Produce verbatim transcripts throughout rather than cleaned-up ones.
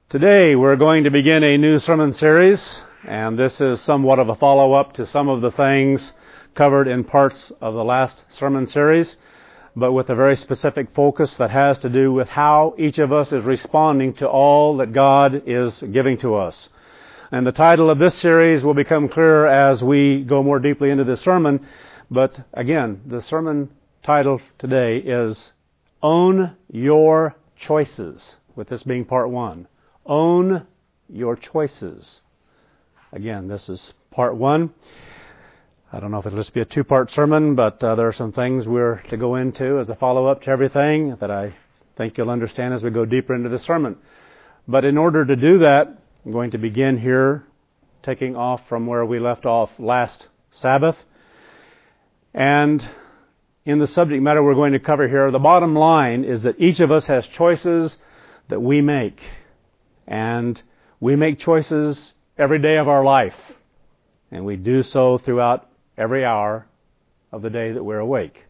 Today we're going to begin a new sermon series, and this is somewhat of a follow-up to some of the things covered in parts of the last sermon series, but with a very specific focus that has to do with how each of us is responding to all that God is giving to us. And the title of this series will become clearer as we go more deeply into this sermon, but again, the sermon title today is Own Your Choices, with this being part one. Own your choices. Again, this is part one. I don't know if it'll just be a two-part sermon, but uh, there are some things we're to go into as a follow-up to everything that I think you'll understand as we go deeper into the sermon. But in order to do that, I'm going to begin here, taking off from where we left off last Sabbath. And in the subject matter we're going to cover here, the bottom line is that each of us has choices that we make. And we make choices every day of our life. And we do so throughout every hour of the day that we're awake.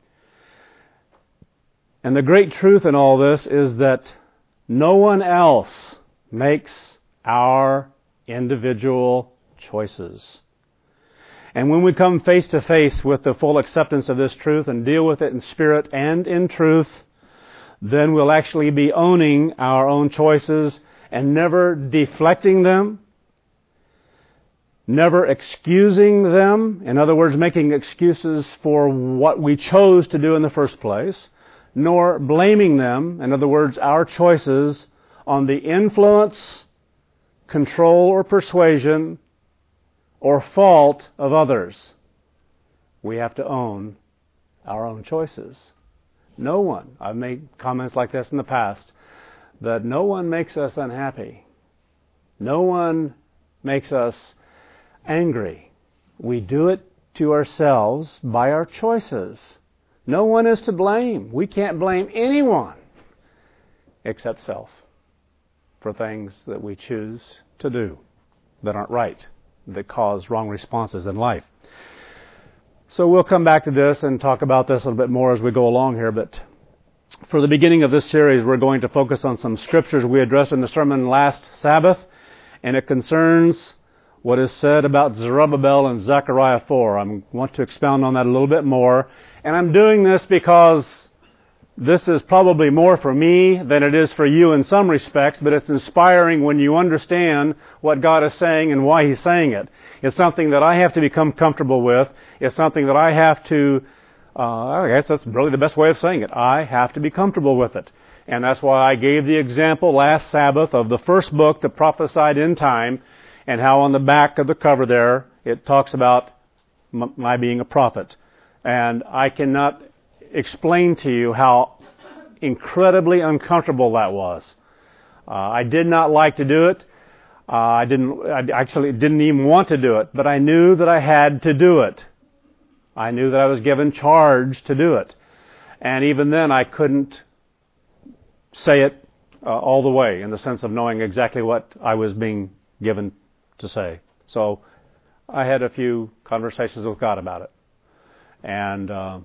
And the great truth in all this is that no one else makes our individual choices. And when we come face to face with the full acceptance of this truth and deal with it in spirit and in truth, then we'll actually be owning our own choices and never deflecting them, never excusing them, in other words, making excuses for what we chose to do in the first place, nor blaming them, in other words, our choices, on the influence, control, or persuasion, or fault of others. We have to own our own choices. No one, I've made comments like this in the past, that no one makes us unhappy. No one makes us angry. We do it to ourselves by our choices. No one is to blame. We can't blame anyone except self for things that we choose to do that aren't right, that cause wrong responses in life. So we'll come back to this and talk about this a little bit more as we go along here, but for the beginning of this series, we're going to focus on some scriptures we addressed in the sermon last Sabbath, and it concerns what is said about Zerubbabel in Zechariah four. I want to expound on that a little bit more, and I'm doing this because this is probably more for me than it is for you in some respects, but it's inspiring when you understand what God is saying and why He's saying it. It's something that I have to become comfortable with. It's something that I have to Uh, I guess that's really the best way of saying it. I have to be comfortable with it. And that's why I gave the example last Sabbath of the first book that prophesied in time, and how on the back of the cover there it talks about m- my being a prophet. And I cannot explain to you how incredibly uncomfortable that was. Uh, I did not like to do it. Uh, I didn't. I actually didn't even want to do it, but I knew that I had to do it. I knew that I was given charge to do it. And even then, I couldn't say it uh, all the way in the sense of knowing exactly what I was being given to say. So I had a few conversations with God about it. And uh,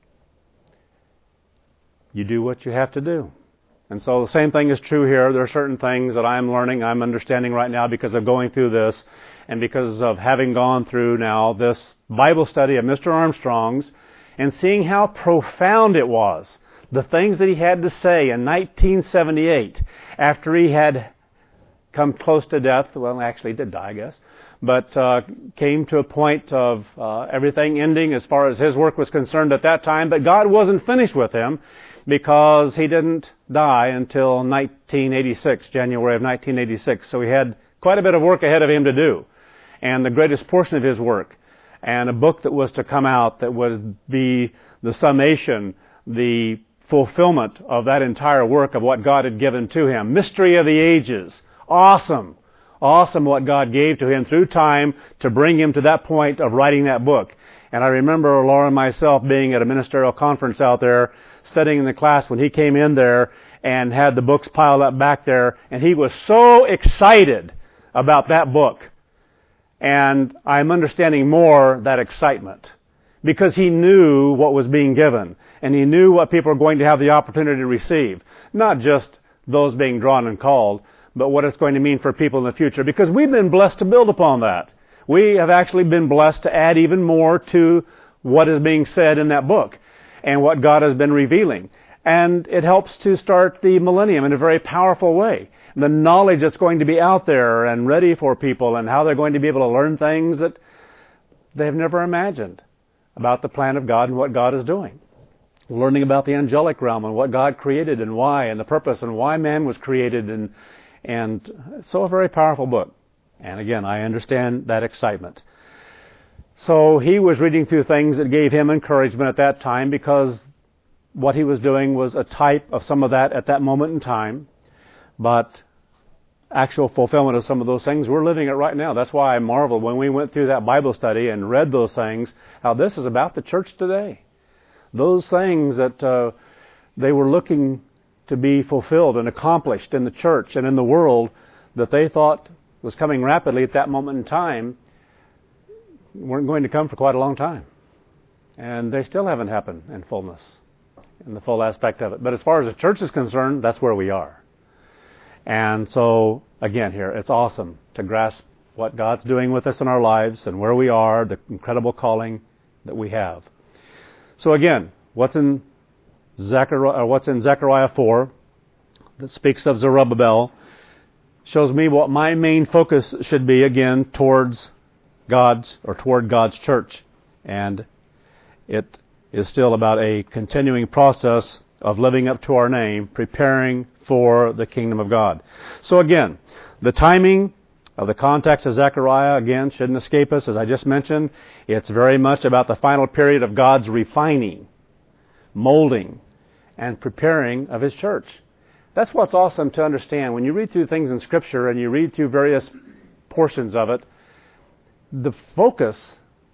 you do what you have to do. And so the same thing is true here. There are certain things that I'm learning, I'm understanding right now because of going through this, and because of having gone through now this Bible study of Mister Armstrong's and seeing how profound it was. The things that he had to say in nineteen seventy-eight after he had come close to death. Well, actually he did die, I guess. But uh, came to a point of uh, everything ending as far as his work was concerned at that time. But God wasn't finished with him because he didn't die until nineteen eighty-six, January of nineteen eighty-six. So he had quite a bit of work ahead of him to do. And the greatest portion of his work, and a book that was to come out that would be the summation, the fulfillment of that entire work of what God had given to him. Mystery of the Ages. Awesome. Awesome what God gave to him through time to bring him to that point of writing that book. And I remember Laura and myself being at a ministerial conference out there, studying in the class when he came in there and had the books piled up back there, and he was so excited about that book. And I'm understanding more that excitement because he knew what was being given, and he knew what people were going to have the opportunity to receive. Not just those being drawn and called, but what it's going to mean for people in the future, because we've been blessed to build upon that. We have actually been blessed to add even more to what is being said in that book and what God has been revealing. And it helps to start the millennium in a very powerful way. The knowledge that's going to be out there and ready for people, and how they're going to be able to learn things that they've never imagined about the plan of God and what God is doing. Learning about the angelic realm and what God created and why, and the purpose and why man was created. And, and so a very powerful book. And again, I understand that excitement. So he was reading through things that gave him encouragement at that time, because what he was doing was a type of some of that at that moment in time. But actual fulfillment of some of those things, we're living it right now. That's why I marveled when we went through that Bible study and read those things, how this is about the church today. Those things that uh, they were looking to be fulfilled and accomplished in the church and in the world that they thought was coming rapidly at that moment in time, weren't going to come for quite a long time. And they still haven't happened in fullness, in the full aspect of it. But as far as the church is concerned, that's where we are. And so, again, here, it's awesome to grasp what God's doing with us in our lives and where we are, the incredible calling that we have. So again, what's in Zechariah, or what's in Zechariah four that speaks of Zerubbabel shows me what my main focus should be, again, towards God's, or toward God's church. And it is still about a continuing process of living up to our name, preparing for the kingdom of God. So again, the timing of the context of Zechariah, again, shouldn't escape us. As I just mentioned, it's very much about the final period of God's refining, molding, and preparing of His church. That's what's awesome to understand. When you read through things in Scripture and you read through various portions of it, the focus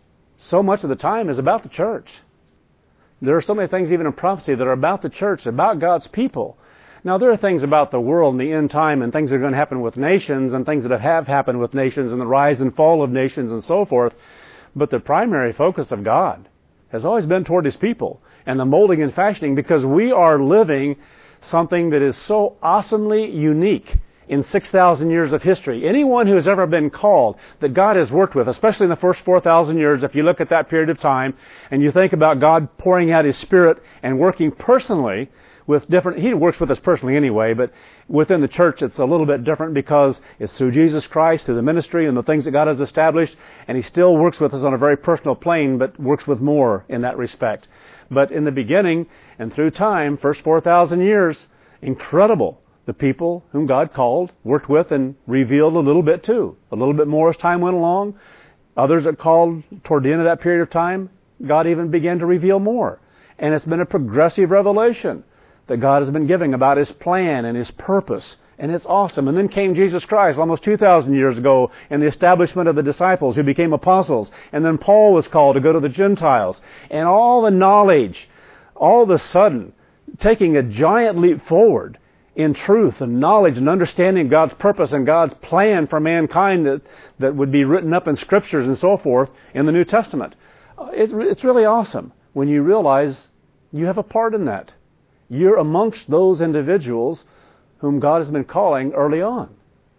so much of the time is about the church. There are so many things even in prophecy that are about the church, about God's people. Now, there are things about the world and the end time and things that are going to happen with nations and things that have happened with nations and the rise and fall of nations and so forth. But the primary focus of God has always been toward His people and the molding and fashioning, because we are living something that is so awesomely unique in six thousand years of history. Anyone who has ever been called that God has worked with, especially in the first four thousand years, if you look at that period of time and you think about God pouring out His Spirit and working personally with different, He works with us personally anyway, but within the church it's a little bit different because it's through Jesus Christ, through the ministry and the things that God has established, and He still works with us on a very personal plane, but works with more in that respect. But in the beginning and through time, first four thousand years, incredible. The people whom God called, worked with, and revealed a little bit too. A little bit more as time went along. Others that called toward the end of that period of time, God even began to reveal more. And it's been a progressive revelation that God has been giving about His plan and His purpose. And it's awesome. And then came Jesus Christ almost two thousand years ago and the establishment of the disciples who became apostles. And then Paul was called to go to the Gentiles. And all the knowledge, all of a sudden, taking a giant leap forward in truth and knowledge and understanding God's purpose and God's plan for mankind that, that would be written up in Scriptures and so forth in the New Testament. It's, it's really awesome when you realize you have a part in that. You're amongst those individuals whom God has been calling early on.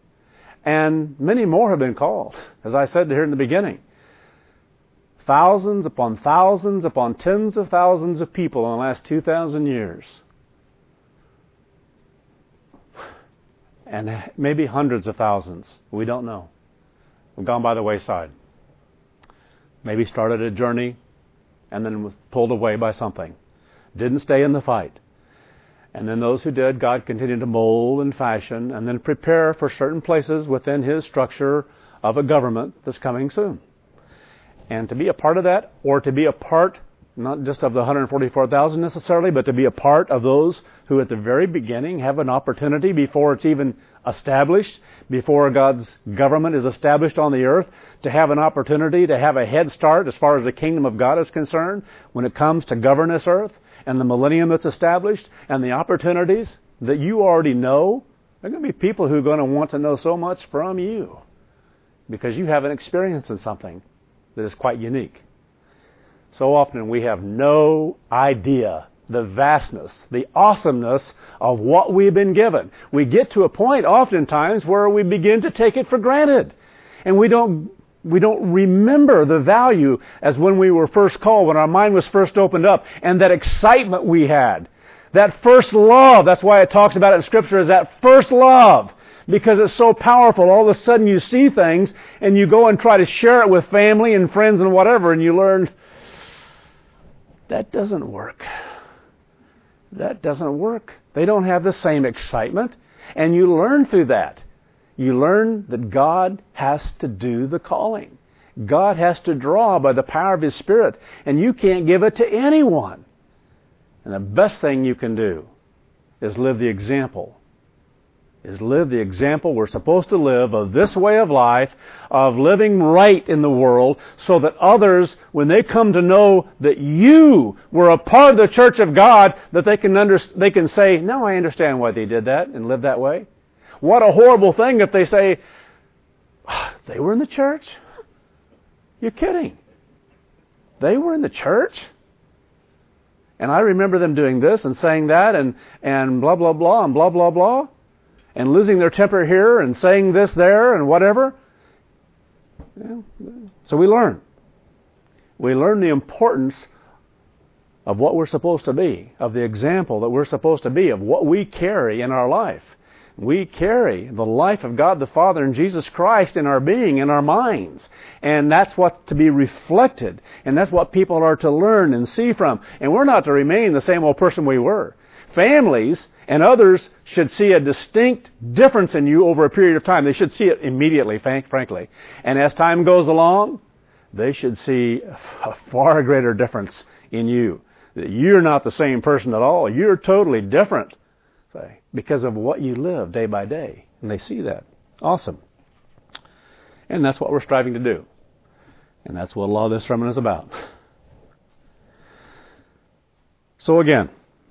And many more have been called, as I said here in the beginning. Thousands upon thousands upon tens of thousands of people in the last two thousand years. And maybe hundreds of thousands. We don't know. We've gone by the wayside. Maybe started a journey and then was pulled away by something. Didn't stay in the fight. And then those who did, God continued to mold and fashion and then prepare for certain places within His structure of a government that's coming soon. And to be a part of that, or to be a part not just of the one hundred forty-four thousand necessarily, but to be a part of those who at the very beginning have an opportunity before it's even established, before God's government is established on the earth, to have an opportunity to have a head start as far as the kingdom of God is concerned when it comes to govern this earth and the millennium that's established and the opportunities that you already know. There are going to be people who are going to want to know so much from you because you have an experience in something that is quite unique. So often we have no idea the vastness, the awesomeness of what we've been given. We get to a point oftentimes where we begin to take it for granted. And we don't we don't remember the value as when we were first called, when our mind was first opened up, and that excitement we had. That first love, that's why it talks about it in Scripture, is that first love. Because it's so powerful. All of a sudden you see things and you go and try to share it with family and friends and whatever, and you learn, that doesn't work. That doesn't work. They don't have the same excitement. And you learn through that. You learn that God has to do the calling. God has to draw by the power of His Spirit. And you can't give it to anyone. And the best thing you can do is live the example. Is live the example we're supposed to live of this way of life, of living right in the world, so that others, when they come to know that you were a part of the church of God, that they can under, they can say, no, I understand why they did that and live that way. What a horrible thing if they say, they were in the church? You're kidding. They were in the church? And I remember them doing this and saying that and, and blah, blah, blah, and blah, blah, blah. And losing their temper here and saying this there and whatever. Yeah. So we learn. We learn the importance of what we're supposed to be, of the example that we're supposed to be, of what we carry in our life. We carry the life of God the Father and Jesus Christ in our being, in our minds. And that's what to be reflected. And that's what people are to learn and see from. And we're not to remain the same old person we were. Families and others should see a distinct difference in you over a period of time. They should see it immediately, frankly. And as time goes along, they should see a far greater difference in you. That you're not the same person at all. You're totally different. Because of what you live day by day. And they see that. Awesome. And that's what we're striving to do. And that's what a lot of this sermon is about. So again,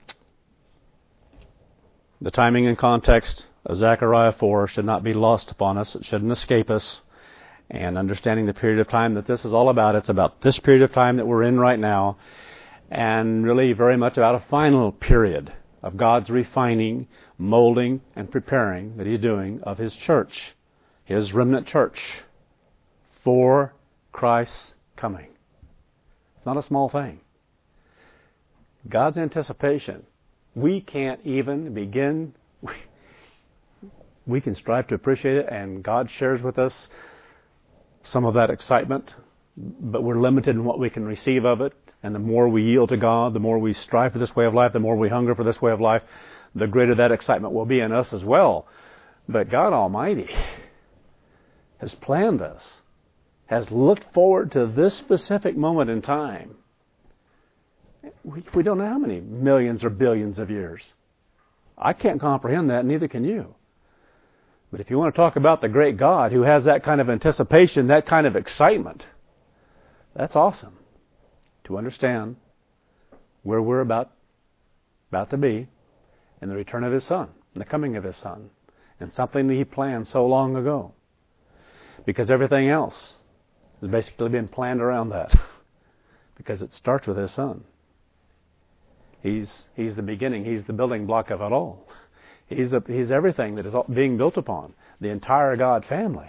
the timing and context of Zechariah four should not be lost upon us. It shouldn't escape us. And understanding the period of time that this is all about, it's about this period of time that we're in right now. And really very much about a final period of God's refining, molding, and preparing that He's doing of His church, His remnant church, for Christ's coming. It's not a small thing. God's anticipation, we can't even begin, we, we can strive to appreciate it, and God shares with us some of that excitement, but we're limited in what we can receive of it. And the more we yield to God, the more we strive for this way of life, the more we hunger for this way of life, the greater that excitement will be in us as well. But God Almighty has planned this, has looked forward to this specific moment in time. We, we don't know how many millions or billions of years. I can't comprehend that, neither can you. But if you want to talk about the great God who has that kind of anticipation, that kind of excitement, that's awesome. To understand where we're about, about to be in the return of His Son, and the coming of His Son, and something that He planned so long ago. Because everything else has basically been planned around that. Because it starts with His Son. He's, he's the beginning. He's the building block of it all. He's, a, he's everything that is being built upon. The entire God family.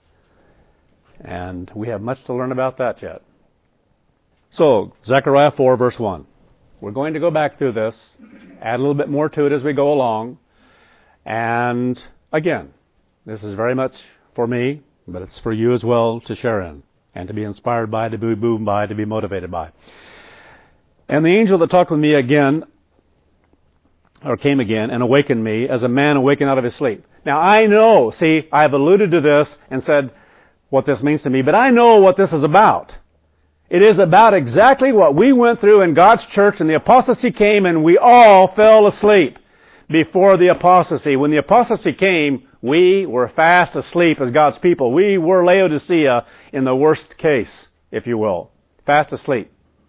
And we have much to learn about that yet. So, Zechariah four, verse one. We're going to go back through this, add a little bit more to it as we go along. And again, this is very much for me, but it's for you as well to share in, and to be inspired by, to be moved by, to be motivated by. And the angel that talked with me again, or came again, and awakened me as a man awakened out of his sleep. Now I know, see, I've alluded to this and said what this means to me, but I know what this is about. It is about exactly what we went through in God's church, and the apostasy came and we all fell asleep before the apostasy. When the apostasy came, we were fast asleep as God's people. We were Laodicea in the worst case, if you will. Fast asleep.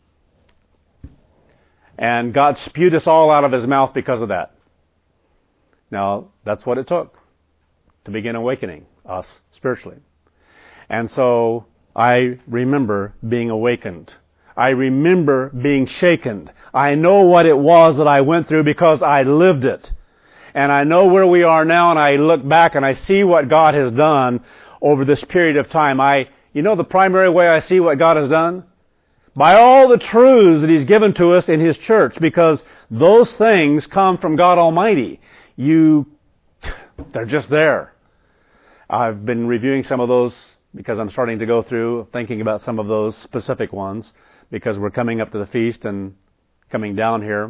And God spewed us all out of His mouth because of that. Now, that's what it took to begin awakening us spiritually. And so I remember being awakened. I remember being shaken. I know what it was that I went through because I lived it. And I know where we are now, and I look back and I see what God has done over this period of time. I, you know the primary way I see what God has done? By all the truths that He's given to us in His church, because those things come from God Almighty. You, they're just there. I've been reviewing some of those because I'm starting to go through, thinking about some of those specific ones, because we're coming up to the feast and coming down here.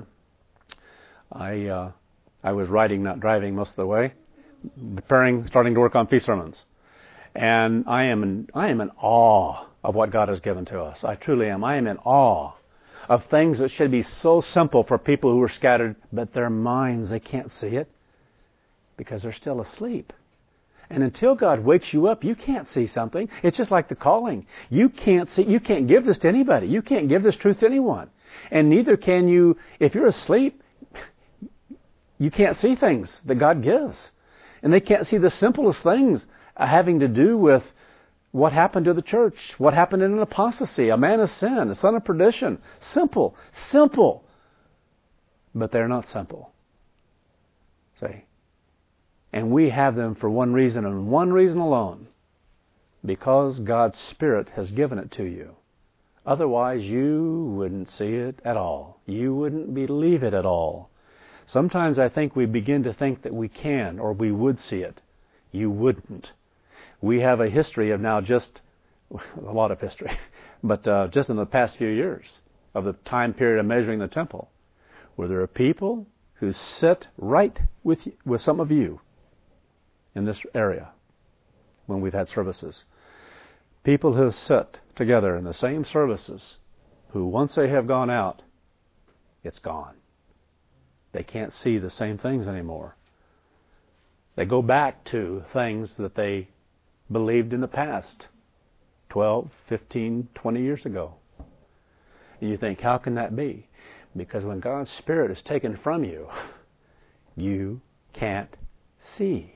I, uh, I was riding, not driving most of the way, preparing, starting to work on feast sermons. And I am in, I am in awe of what God has given to us. I truly am. I am in awe of things that should be so simple for people who are scattered, but their minds, they can't see it because they're still asleep. And until God wakes you up, you can't see something. It's just like the calling. You can't see, you can't give this to anybody. You can't give this truth to anyone. And neither can you, if you're asleep, you can't see things that God gives. And they can't see the simplest things having to do with what happened to the church, what happened in an apostasy, a man of sin, a son of perdition. Simple, simple. But they're not simple. See? And we have them for one reason and one reason alone. Because God's Spirit has given it to you. Otherwise, you wouldn't see it at all. You wouldn't believe it at all. Sometimes I think we begin to think that we can or we would see it. You wouldn't. We have a history of now just, a lot of history, but uh, just in the past few years of the time period of measuring the temple, where there are people who sit right with with some of you in this area when we've had services. People who sit together in the same services, who once they have gone out, it's gone. They can't see the same things anymore. They go back to things that they believed in the past, twelve, fifteen, twenty years ago. And you think, how can that be? Because when God's Spirit is taken from you, you can't see.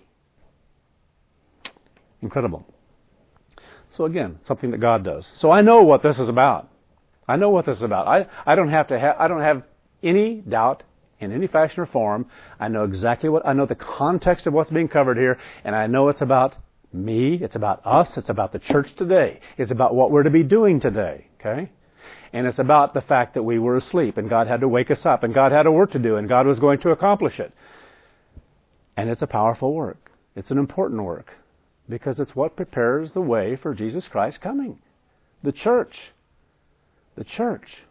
Incredible. So again, something that God does. So I know what this is about. I know what this is about. I, I don't have to have, I don't have any doubt in any fashion or form. I know exactly what, I know the context of what's being covered here, and I know it's about me, it's about us, it's about the church today. It's about what we're to be doing today, okay? And it's about the fact that we were asleep, and God had to wake us up, and God had a work to do, and God was going to accomplish it. And it's a powerful work. It's an important work, because it's what prepares the way for Jesus Christ coming. The church. The church.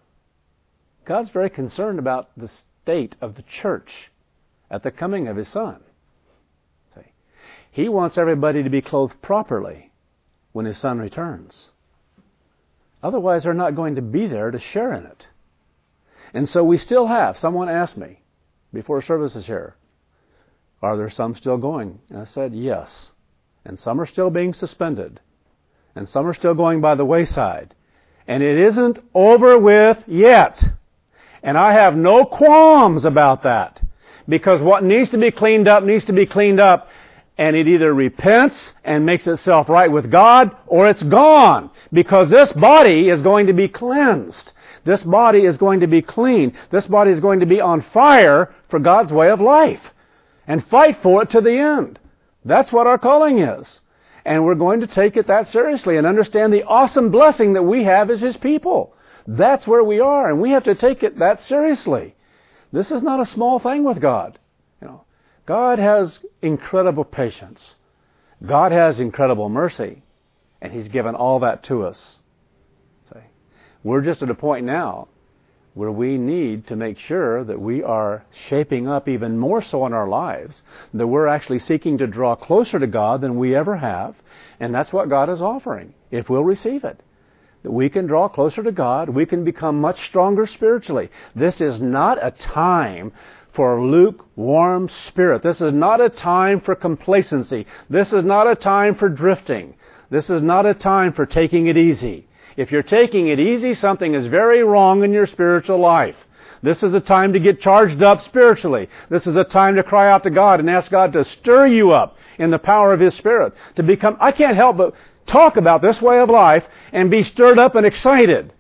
God's very concerned about the state of the church at the coming of His Son. See? He wants everybody to be clothed properly when His Son returns. Otherwise, they're not going to be there to share in it. And so we still have, someone asked me before services here, are there some still going? And I said, yes. And some are still being suspended. And some are still going by the wayside. And it isn't over with yet. And I have no qualms about that. Because what needs to be cleaned up needs to be cleaned up. And it either repents and makes itself right with God, or it's gone. Because this body is going to be cleansed. This body is going to be clean. This body is going to be on fire for God's way of life. And fight for it to the end. That's what our calling is. And we're going to take it that seriously and understand the awesome blessing that we have as His people. That's where we are, and we have to take it that seriously. This is not a small thing with God. You know, God has incredible patience. God has incredible mercy, and He's given all that to us. See, we're just at a point now where we need to make sure that we are shaping up even more so in our lives, that we're actually seeking to draw closer to God than we ever have, and that's what God is offering, if we'll receive it. That we can draw closer to God, we can become much stronger spiritually. This is not a time for lukewarm spirit. This is not a time for complacency. This is not a time for drifting. This is not a time for taking it easy. If you're taking it easy, something is very wrong in your spiritual life. This is a time to get charged up spiritually. This is a time to cry out to God and ask God to stir you up in the power of His Spirit. To become, I can't help but talk about this way of life and be stirred up and excited.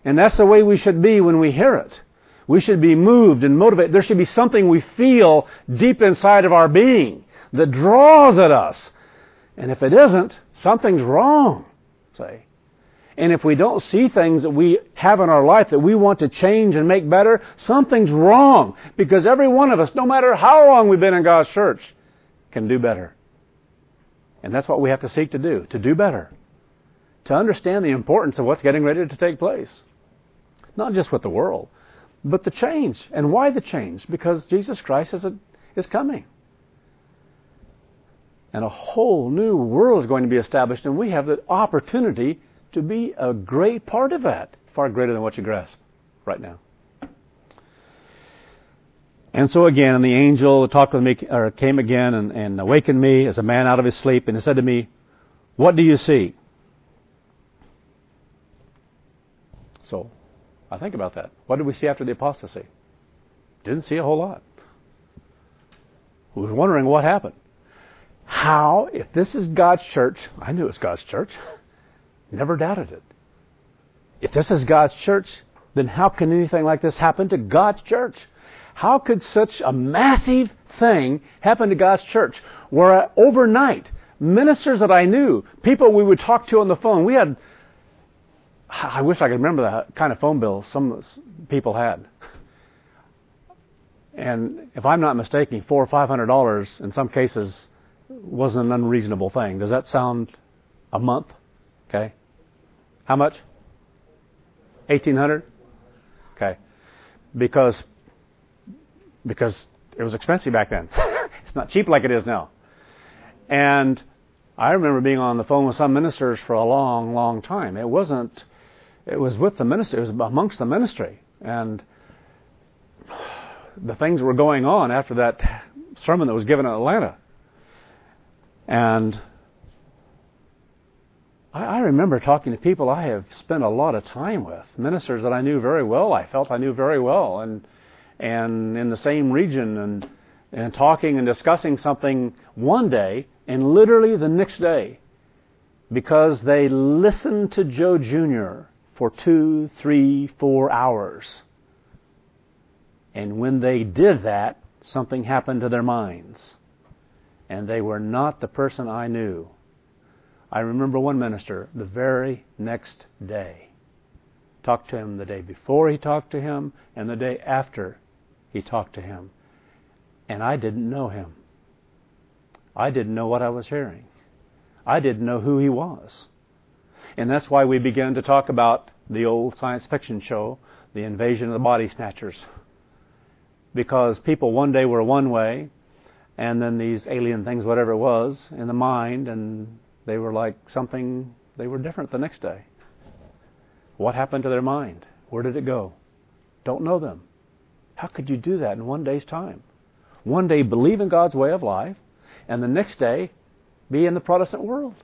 And that's the way we should be when we hear it. We should be moved and motivated. There should be something we feel deep inside of our being that draws at us. And if it isn't, something's wrong, say. And if we don't see things that we have in our life that we want to change and make better, something's wrong. Because every one of us, no matter how long we've been in God's church, can do better. And that's what we have to seek to do, to do better. To understand the importance of what's getting ready to take place. Not just with the world, but the change. And why the change? Because Jesus Christ is, a, is coming. And a whole new world is going to be established, and we have the opportunity to be a great part of that, far greater than what you grasp right now. And so again, the angel talked with me, or came again and, and awakened me as a man out of his sleep, and he said to me, "What do you see?" So, I think about that. What did we see after the apostasy? Didn't see a whole lot. We were wondering what happened. How, if this is God's church, I knew it was God's church. Never doubted it. If this is God's church, then how can anything like this happen to God's church? How could such a massive thing happen to God's church? Where overnight, ministers that I knew, people we would talk to on the phone, we had, I wish I could remember the kind of phone bills some people had. And if I'm not mistaken, four or five hundred dollars in some cases wasn't an unreasonable thing. Does that sound a month? Okay. How much? eighteen hundred? Okay. Because because it was expensive back then. It's not cheap like it is now. And I remember being on the phone with some ministers for a long, long time. It wasn't, it was with the ministry, it was amongst the ministry. And the things were going on after that sermon that was given in Atlanta. And I, I remember talking to people I have spent a lot of time with, ministers that I knew very well, I felt I knew very well, and and in the same region, and and talking and discussing something one day, and literally the next day, because they listened to Joe Junior for two, three, four hours. And when they did that, something happened to their minds. And they were not the person I knew. I remember one minister the very next day. Talked to him the day before he talked to him, and the day after he talked to him. And I didn't know him. I didn't know what I was hearing. I didn't know who he was. And that's why we began to talk about the old science fiction show, The Invasion of the Body Snatchers. Because people one day were one way, and then these alien things, whatever it was, in the mind, and they were like something, they were different the next day. What happened to their mind? Where did it go? Don't know them. How could you do that in one day's time? One day believe in God's way of life, and the next day be in the Protestant world.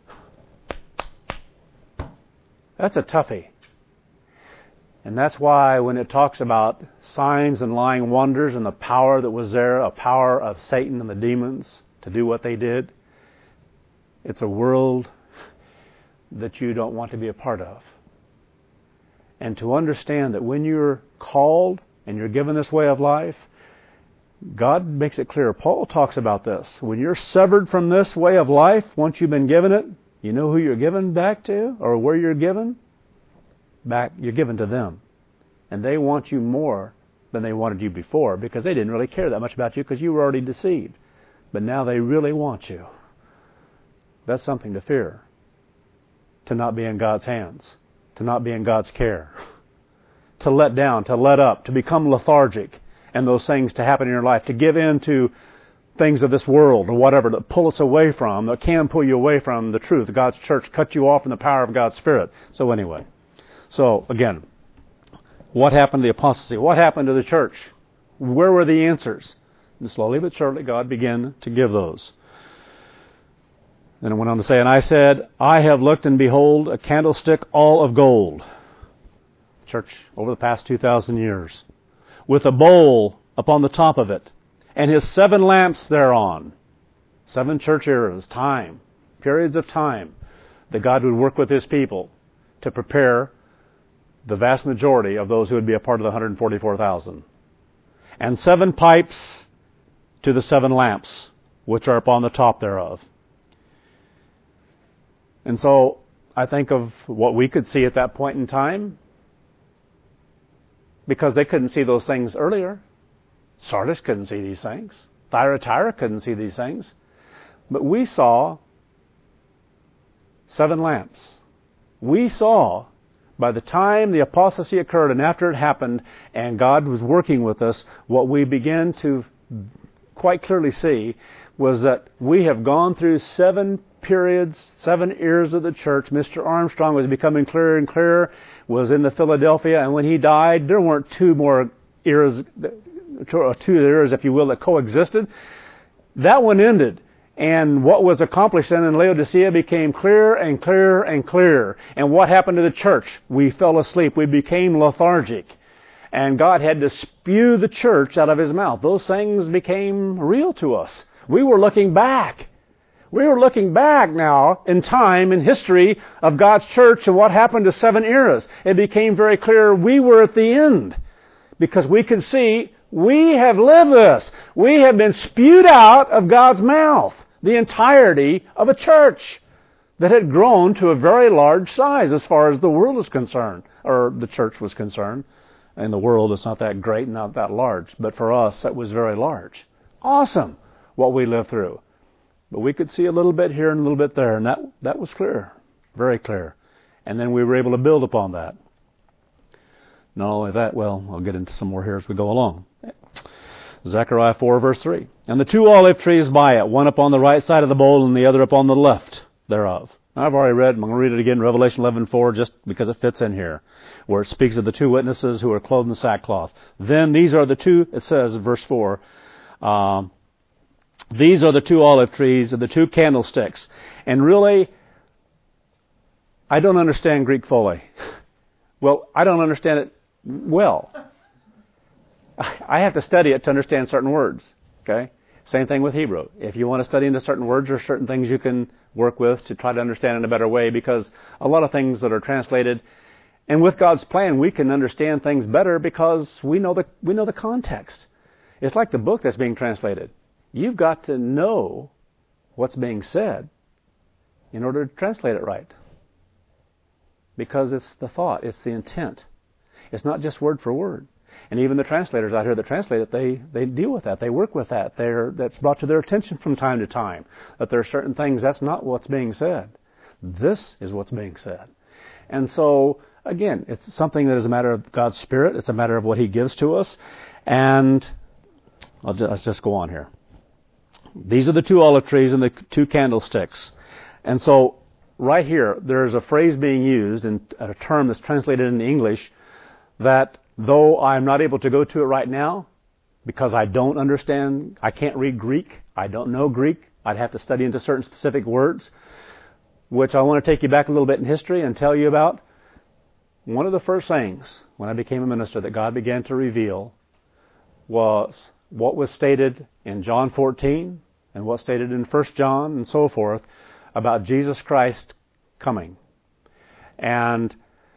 That's a toughie. And that's why when it talks about signs and lying wonders and the power that was there, a power of Satan and the demons to do what they did, it's a world that you don't want to be a part of. And to understand that when you're called and you're given this way of life, God makes it clear. Paul talks about this. When you're severed from this way of life, once you've been given it, you know who you're given back to, or where you're given? Back, you're given to them. And they want you more than they wanted you before, because they didn't really care that much about you because you were already deceived. But now they really want you. That's something to fear. To not be in God's hands. To not be in God's care. To let down, to let up, to become lethargic, and those things to happen in your life, to give in to things of this world or whatever that pull us away from, that can pull you away from the truth. God's church cut you off from the power of God's Spirit. So anyway, so again, what happened to the apostasy? What happened to the church? Where were the answers? And slowly but surely God began to give those. Then it went on to say, and I said, I have looked and behold a candlestick all of gold. Church, over the past two thousand years. With a bowl upon the top of it, and his seven lamps thereon. Seven church eras, time, periods of time, that God would work with his people to prepare the vast majority of those who would be a part of the one hundred forty-four thousand. And seven pipes to the seven lamps, which are upon the top thereof. And so I think of what we could see at that point in time, because they couldn't see those things earlier. Sardis couldn't see these things. Thyatira couldn't see these things. But we saw seven lamps. We saw, by the time the apostasy occurred and after it happened and God was working with us, what we began to quite clearly see was that we have gone through seven periods, seven eras of the church. Mister Armstrong was becoming clearer and clearer, was in the Philadelphia, and when he died, there weren't two more eras, two eras, if you will, that coexisted. That one ended. And what was accomplished then in Laodicea became clearer and clearer and clearer. And what happened to the church? We fell asleep. We became lethargic. And God had to spew the church out of His mouth. Those things became real to us. We were looking back. We were looking back now in time, in history of God's church and what happened to seven eras. It became very clear we were at the end. Because we could see we have lived this. We have been spewed out of God's mouth. The entirety of a church that had grown to a very large size as far as the world is concerned, or the church was concerned. In the world, it's not that great, not that large. But for us, it was very large. Awesome, what we lived through. But we could see a little bit here and a little bit there, and that, that was clear, very clear. And then we were able to build upon that. Not only that, well, I'll get into some more here as we go along. Zechariah four, verse three. And the two olive trees by it, one upon the right side of the bowl and the other upon the left thereof. Now, I've already read, I'm going to read it again, Revelation eleven four, just because it fits in here, where it speaks of the two witnesses who are clothed in sackcloth. Then these are the two, it says in verse four, um, these are the two olive trees and the two candlesticks. And really, I don't understand Greek folly. Well, I don't understand it well. I have to study it to understand certain words. Okay? Same thing with Hebrew. If you want to study into certain words, there are certain things you can work with to try to understand in a better way, because a lot of things that are translated, and with God's plan, we can understand things better because we know the we know the context. It's like the book that's being translated. You've got to know what's being said in order to translate it right. Because it's the thought, it's the intent. It's not just word for word. And even the translators out here that translate it, they, they deal with that. They work with that. They're, that's brought to their attention from time to time. That there are certain things, that's not what's being said. This is what's being said. And so, again, it's something that is a matter of God's Spirit. It's a matter of what He gives to us. And I'll just, let's just go on here. These are the two olive trees and the two candlesticks. And so, right here, there's a phrase being used, and a term that's translated into English, that though I'm not able to go to it right now, because I don't understand, I can't read Greek, I don't know Greek, I'd have to study into certain specific words, which I want to take you back a little bit in history and tell you about. One of the first things when I became a minister that God began to reveal was what was stated in John fourteen and what's stated in First John and so forth about Jesus Christ coming. And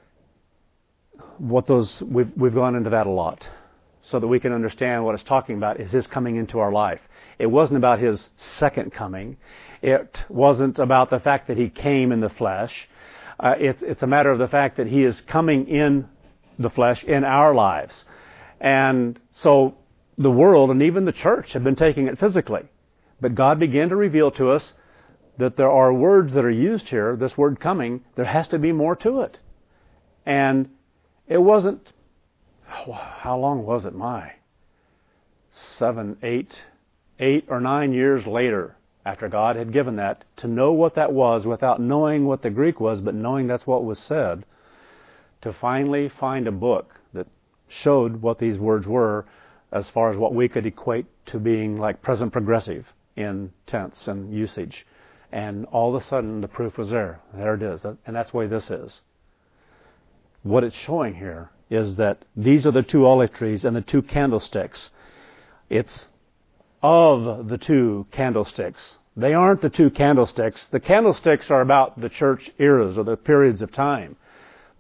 what those we've we've gone into that a lot, so that we can understand what it's talking about is His coming into our life. It wasn't about His second coming. It wasn't about the fact that He came in the flesh. Uh, it's it's a matter of the fact that He is coming in the flesh in our lives. And so the world and even the church have been taking it physically. But God began to reveal to us that there are words that are used here, this word coming, there has to be more to it. And it wasn't, how long was it? My, seven, eight, eight or nine years later, after God had given that, to know what that was without knowing what the Greek was, but knowing that's what was said, to finally find a book that showed what these words were as far as what we could equate to being like present progressive in tense and usage. And all of a sudden, the proof was there. There it is. And that's the way this is. What it's showing here is that these are the two olive trees and the two candlesticks. It's of the two candlesticks. They aren't the two candlesticks. The candlesticks are about the church eras or the periods of time.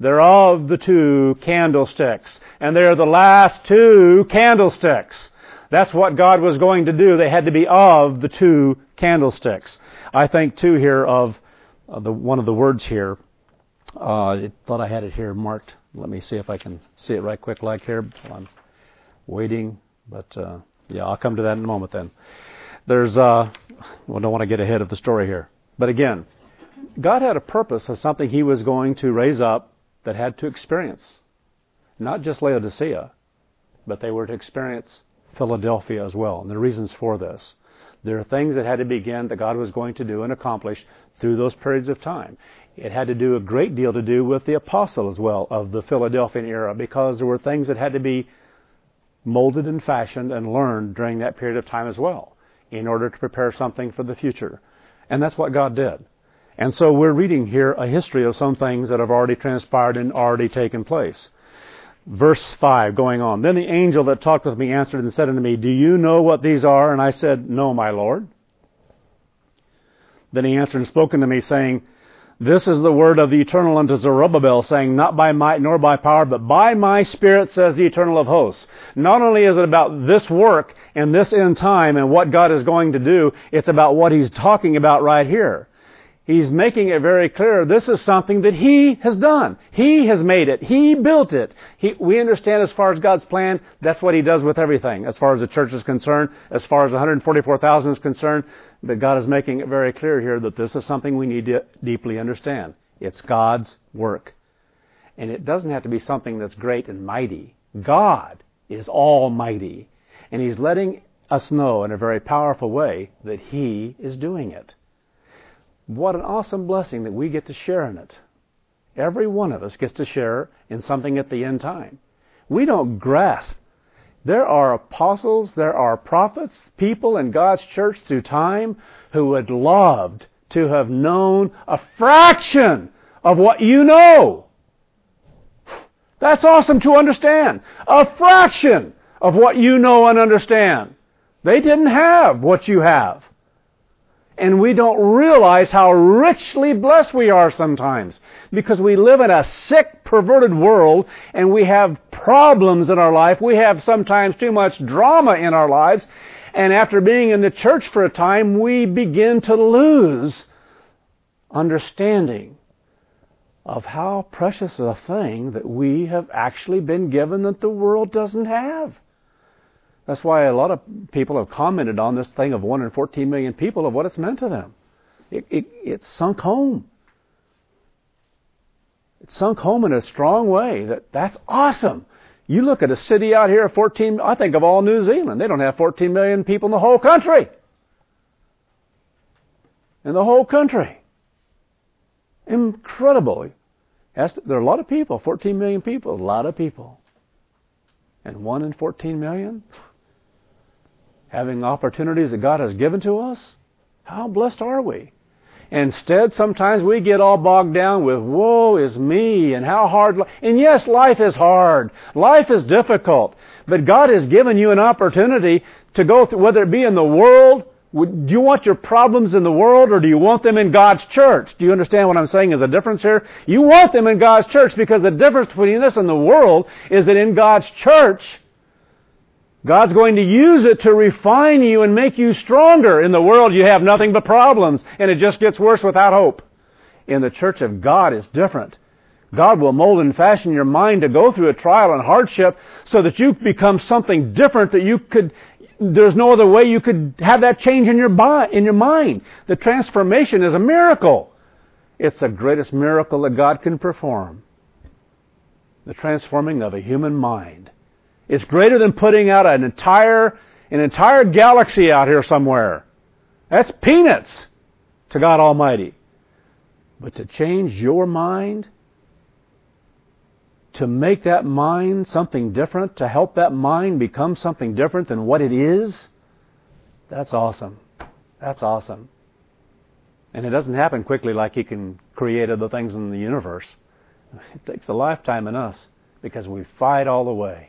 They're of the two candlesticks. And they're the last two candlesticks. That's what God was going to do. They had to be of the two candlesticks. I think, too, here of uh, the one of the words here. Uh, I thought I had it here marked. Let me see if I can see it right quick like here while I'm waiting. But, uh, yeah, I'll come to that in a moment then. There's, uh, well, I don't want to get ahead of the story here. But again, God had a purpose of something He was going to raise up that had to experience. Not just Laodicea, but they were to experience Philadelphia as well. And the reasons for this. There are things that had to begin that God was going to do and accomplish through those periods of time. It had to do a great deal to do with the apostle as well of the Philadelphian era, because there were things that had to be molded and fashioned and learned during that period of time as well in order to prepare something for the future. And that's what God did. And so we're reading here a history of some things that have already transpired and already taken place. Verse five, going on. Then the angel that talked with me answered and said unto me, Do you know what these are? And I said, No, my Lord. Then he answered and spoke unto me, saying, This is the word of the Eternal unto Zerubbabel, saying, Not by might nor by power, but by my Spirit, says the Eternal of hosts. Not only is it about this work and this end time and what God is going to do, it's about what He's talking about right here. He's making it very clear this is something that He has done. He has made it. He built it. He, we understand as far as God's plan, that's what He does with everything. As far as the church is concerned, as far as one hundred forty-four thousand is concerned, but God is making it very clear here that this is something we need to deeply understand. It's God's work. And it doesn't have to be something that's great and mighty. God is almighty. And He's letting us know in a very powerful way that He is doing it. What an awesome blessing that we get to share in it. Every one of us gets to share in something at the end time. We don't grasp. There are apostles, there are prophets, people in God's church through time who would loved to have known a fraction of what you know. That's awesome to understand. A fraction of what you know and understand. They didn't have what you have. And we don't realize how richly blessed we are sometimes, because we live in a sick, perverted world, and we have problems in our life. We have sometimes too much drama in our lives, and after being in the church for a time, we begin to lose understanding of how precious a thing that we have actually been given that the world doesn't have. That's why a lot of people have commented on this thing of one in fourteen million people, of what it's meant to them. It, it, it's sunk home. It's sunk home in a strong way. That That's awesome. You look at a city out here of fourteen, I think of all New Zealand. They don't have fourteen million people in the whole country. In the whole country. Incredible. There are a lot of people, fourteen million people, a lot of people. And one in fourteen million? Having opportunities that God has given to us? How blessed are we? Instead, sometimes we get all bogged down with, woe is me, and how hard... Li-. And yes, life is hard. Life is difficult. But God has given you an opportunity to go through, whether it be in the world. Do you want your problems in the world, or do you want them in God's church? Do you understand what I'm saying is a difference here? You want them in God's church, because the difference between this and the world is that in God's church, God's going to use it to refine you and make you stronger. In the world, you have nothing but problems, and it just gets worse without hope. In the church of God, it's different. God will mold and fashion your mind to go through a trial and hardship so that you become something different that you could... There's no other way you could have that change in your in your mind. The transformation is a miracle. It's the greatest miracle that God can perform. The transforming of a human mind. It's greater than putting out an entire an entire galaxy out here somewhere. That's peanuts to God Almighty. But to change your mind, to make that mind something different, to help that mind become something different than what it is, that's awesome. That's awesome. And it doesn't happen quickly like He can create other things in the universe. It takes a lifetime in us, because we fight all the way.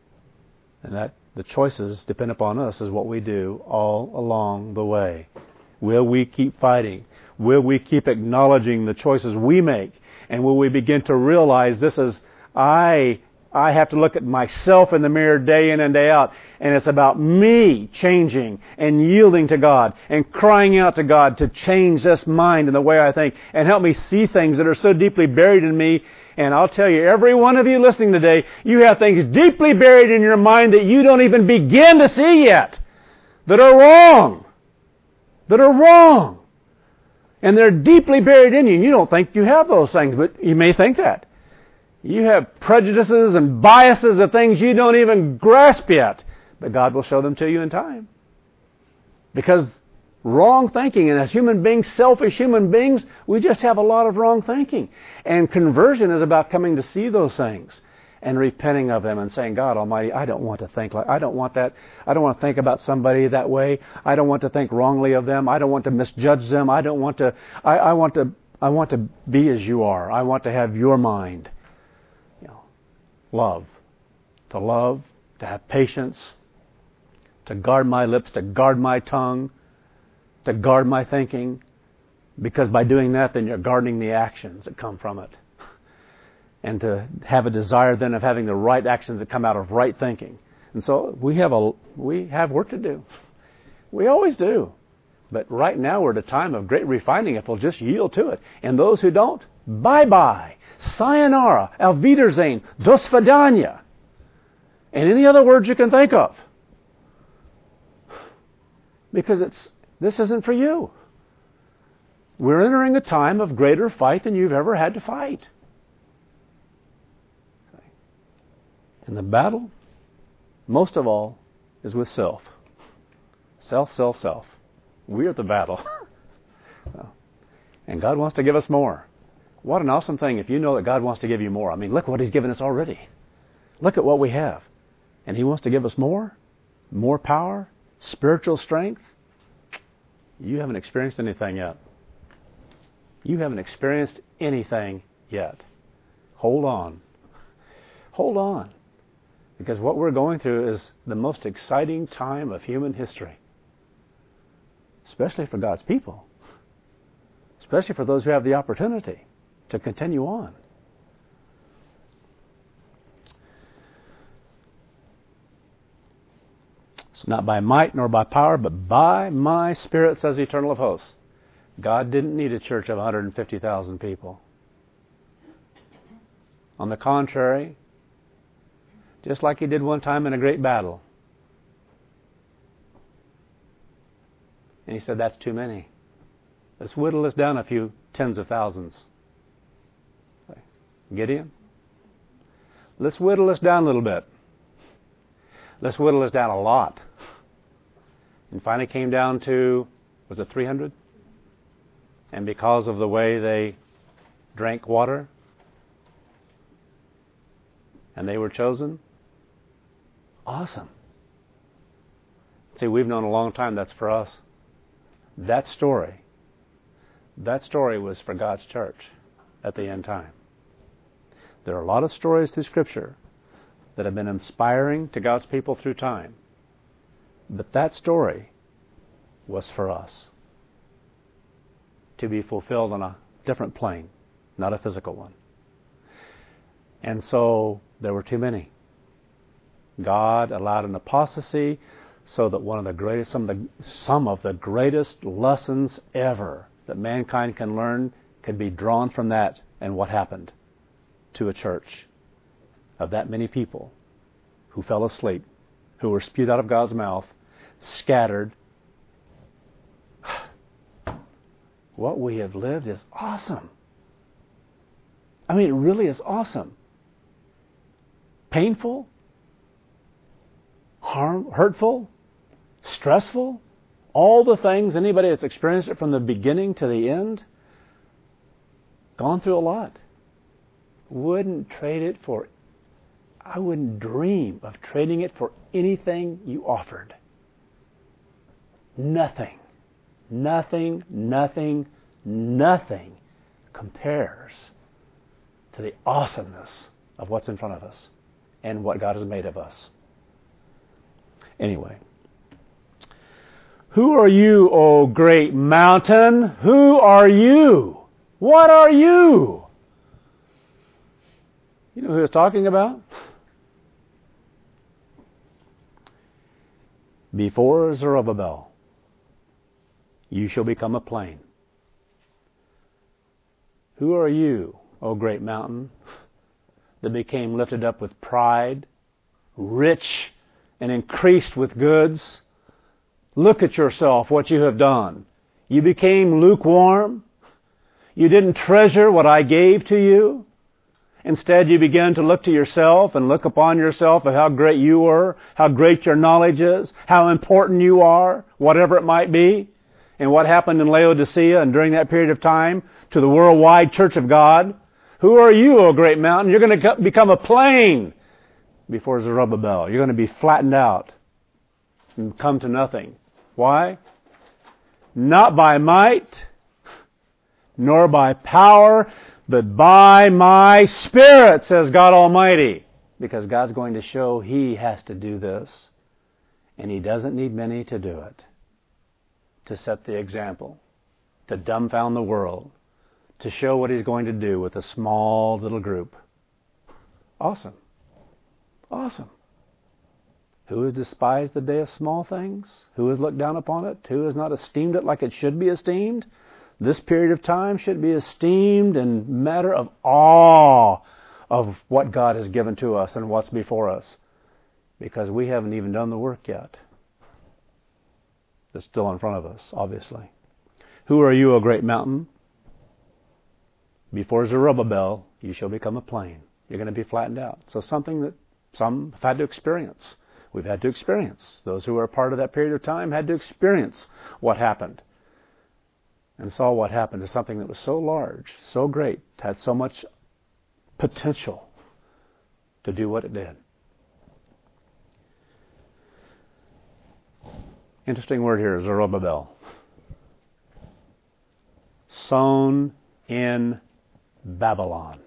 And that the choices depend upon us is what we do all along the way. Will we keep fighting? Will we keep acknowledging the choices we make? And will we begin to realize this is, I, I have to look at myself in the mirror day in and day out. And it's about me changing and yielding to God and crying out to God to change this mind and the way I think and help me see things that are so deeply buried in me. And I'll tell you, every one of you listening today, you have things deeply buried in your mind that you don't even begin to see yet, that are wrong, that are wrong. And they're deeply buried in you. You don't think you have those things, but you may think that. You have prejudices and biases of things you don't even grasp yet, but God will show them to you in time. Because wrong thinking, and as human beings, selfish human beings, we just have a lot of wrong thinking. And conversion is about coming to see those things and repenting of them and saying, God Almighty, I don't want to think like, I don't want that, I don't want to think about somebody that way. I don't want to think wrongly of them. I don't want to misjudge them. I don't want to, I, I want to, I want to be as you are. I want to have your mind. You know, love. To love, to have patience, to guard my lips, to guard my tongue, to guard my thinking, because by doing that, then you're guarding the actions that come from it. And to have a desire then of having the right actions that come out of right thinking. And so we have a we have work to do. We always do. But right now we're at a time of great refining if we'll just yield to it. And those who don't, bye-bye, sayonara, auf Wiedersehen, do svidaniya, and any other words you can think of. Because it's this isn't for you. We're entering a time of greater fight than you've ever had to fight. And the battle, most of all, is with self. Self, self, self. We're at the battle. So, and God wants to give us more. What an awesome thing if you know that God wants to give you more. I mean, look what He's given us already. Look at what we have. And He wants to give us more, more power, spiritual strength. You haven't experienced anything yet. You haven't experienced anything yet. Hold on. Hold on. Because what we're going through is the most exciting time of human history. Especially for God's people. Especially for those who have the opportunity to continue on. It's not by might nor by power, but by my Spirit, says the Eternal of Hosts. God didn't need a church of one hundred fifty thousand people. On the contrary, just like He did one time in a great battle. And He said, that's too many. Let's whittle this down a few tens of thousands. Gideon? Let's whittle this down a little bit. Let's whittle this down a lot. And finally came down to, was it three hundred? And because of the way they drank water, and they were chosen, awesome. See, we've known a long time that's for us. That story, that story was for God's church at the end time. There are a lot of stories through Scripture that have been inspiring to God's people through time. But that story was for us to be fulfilled on a different plane, not a physical one. And so there were too many. God allowed an apostasy so that one of the greatest, some of the, some of the greatest lessons ever that mankind can learn could be drawn from that and what happened to a church of that many people who fell asleep, who were spewed out of God's mouth, scattered. What we have lived is awesome. I mean, it really is awesome. Painful, harm, hurtful, stressful, all the things, anybody that's experienced it from the beginning to the end, gone through a lot. Wouldn't trade it for, I wouldn't dream of trading it for anything you offered. Nothing, nothing, nothing, nothing compares to the awesomeness of what's in front of us and what God has made of us. Anyway, Who are you, O great mountain? Who are you? What are you? You know who he's talking about? Before Zerubbabel, you shall become a plain. Who are you, O great mountain, that became lifted up with pride, rich and increased with goods? Look at yourself, what you have done. You became lukewarm. You didn't treasure what I gave to you. Instead, you began to look to yourself and look upon yourself of how great you were, how great your knowledge is, how important you are, whatever it might be. And what happened in Laodicea and during that period of time to the worldwide church of God. Who are you, O great mountain? You're going to become a plain before Zerubbabel. You're going to be flattened out and come to nothing. Why? Not by might, nor by power, but by my Spirit, says God Almighty. Because God's going to show He has to do this. And He doesn't need many to do it. To set the example. To dumbfound the world. To show what He's going to do with a small little group. Awesome. Awesome. Who has despised the day of small things? Who has looked down upon it? Who has not esteemed it like it should be esteemed? This period of time should be esteemed in matter of awe of what God has given to us and what's before us. Because we haven't even done the work yet. It's still in front of us, obviously. Who are you, O great mountain? Before Zerubbabel, you shall become a plain. You're going to be flattened out. So something that some have had to experience. We've had to experience. Those who were a part of that period of time had to experience what happened. And saw what happened to something that was so large, so great, had so much potential to do what it did. Interesting word here, Zerubbabel. Sown in Babylon.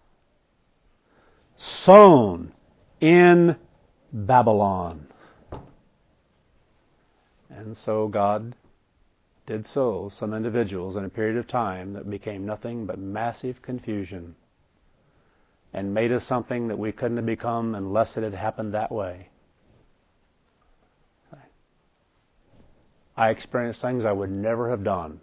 Sown in Babylon. And so God did sow some individuals in a period of time that became nothing but massive confusion and made us something that we couldn't have become unless it had happened that way. I experienced things I would never have done.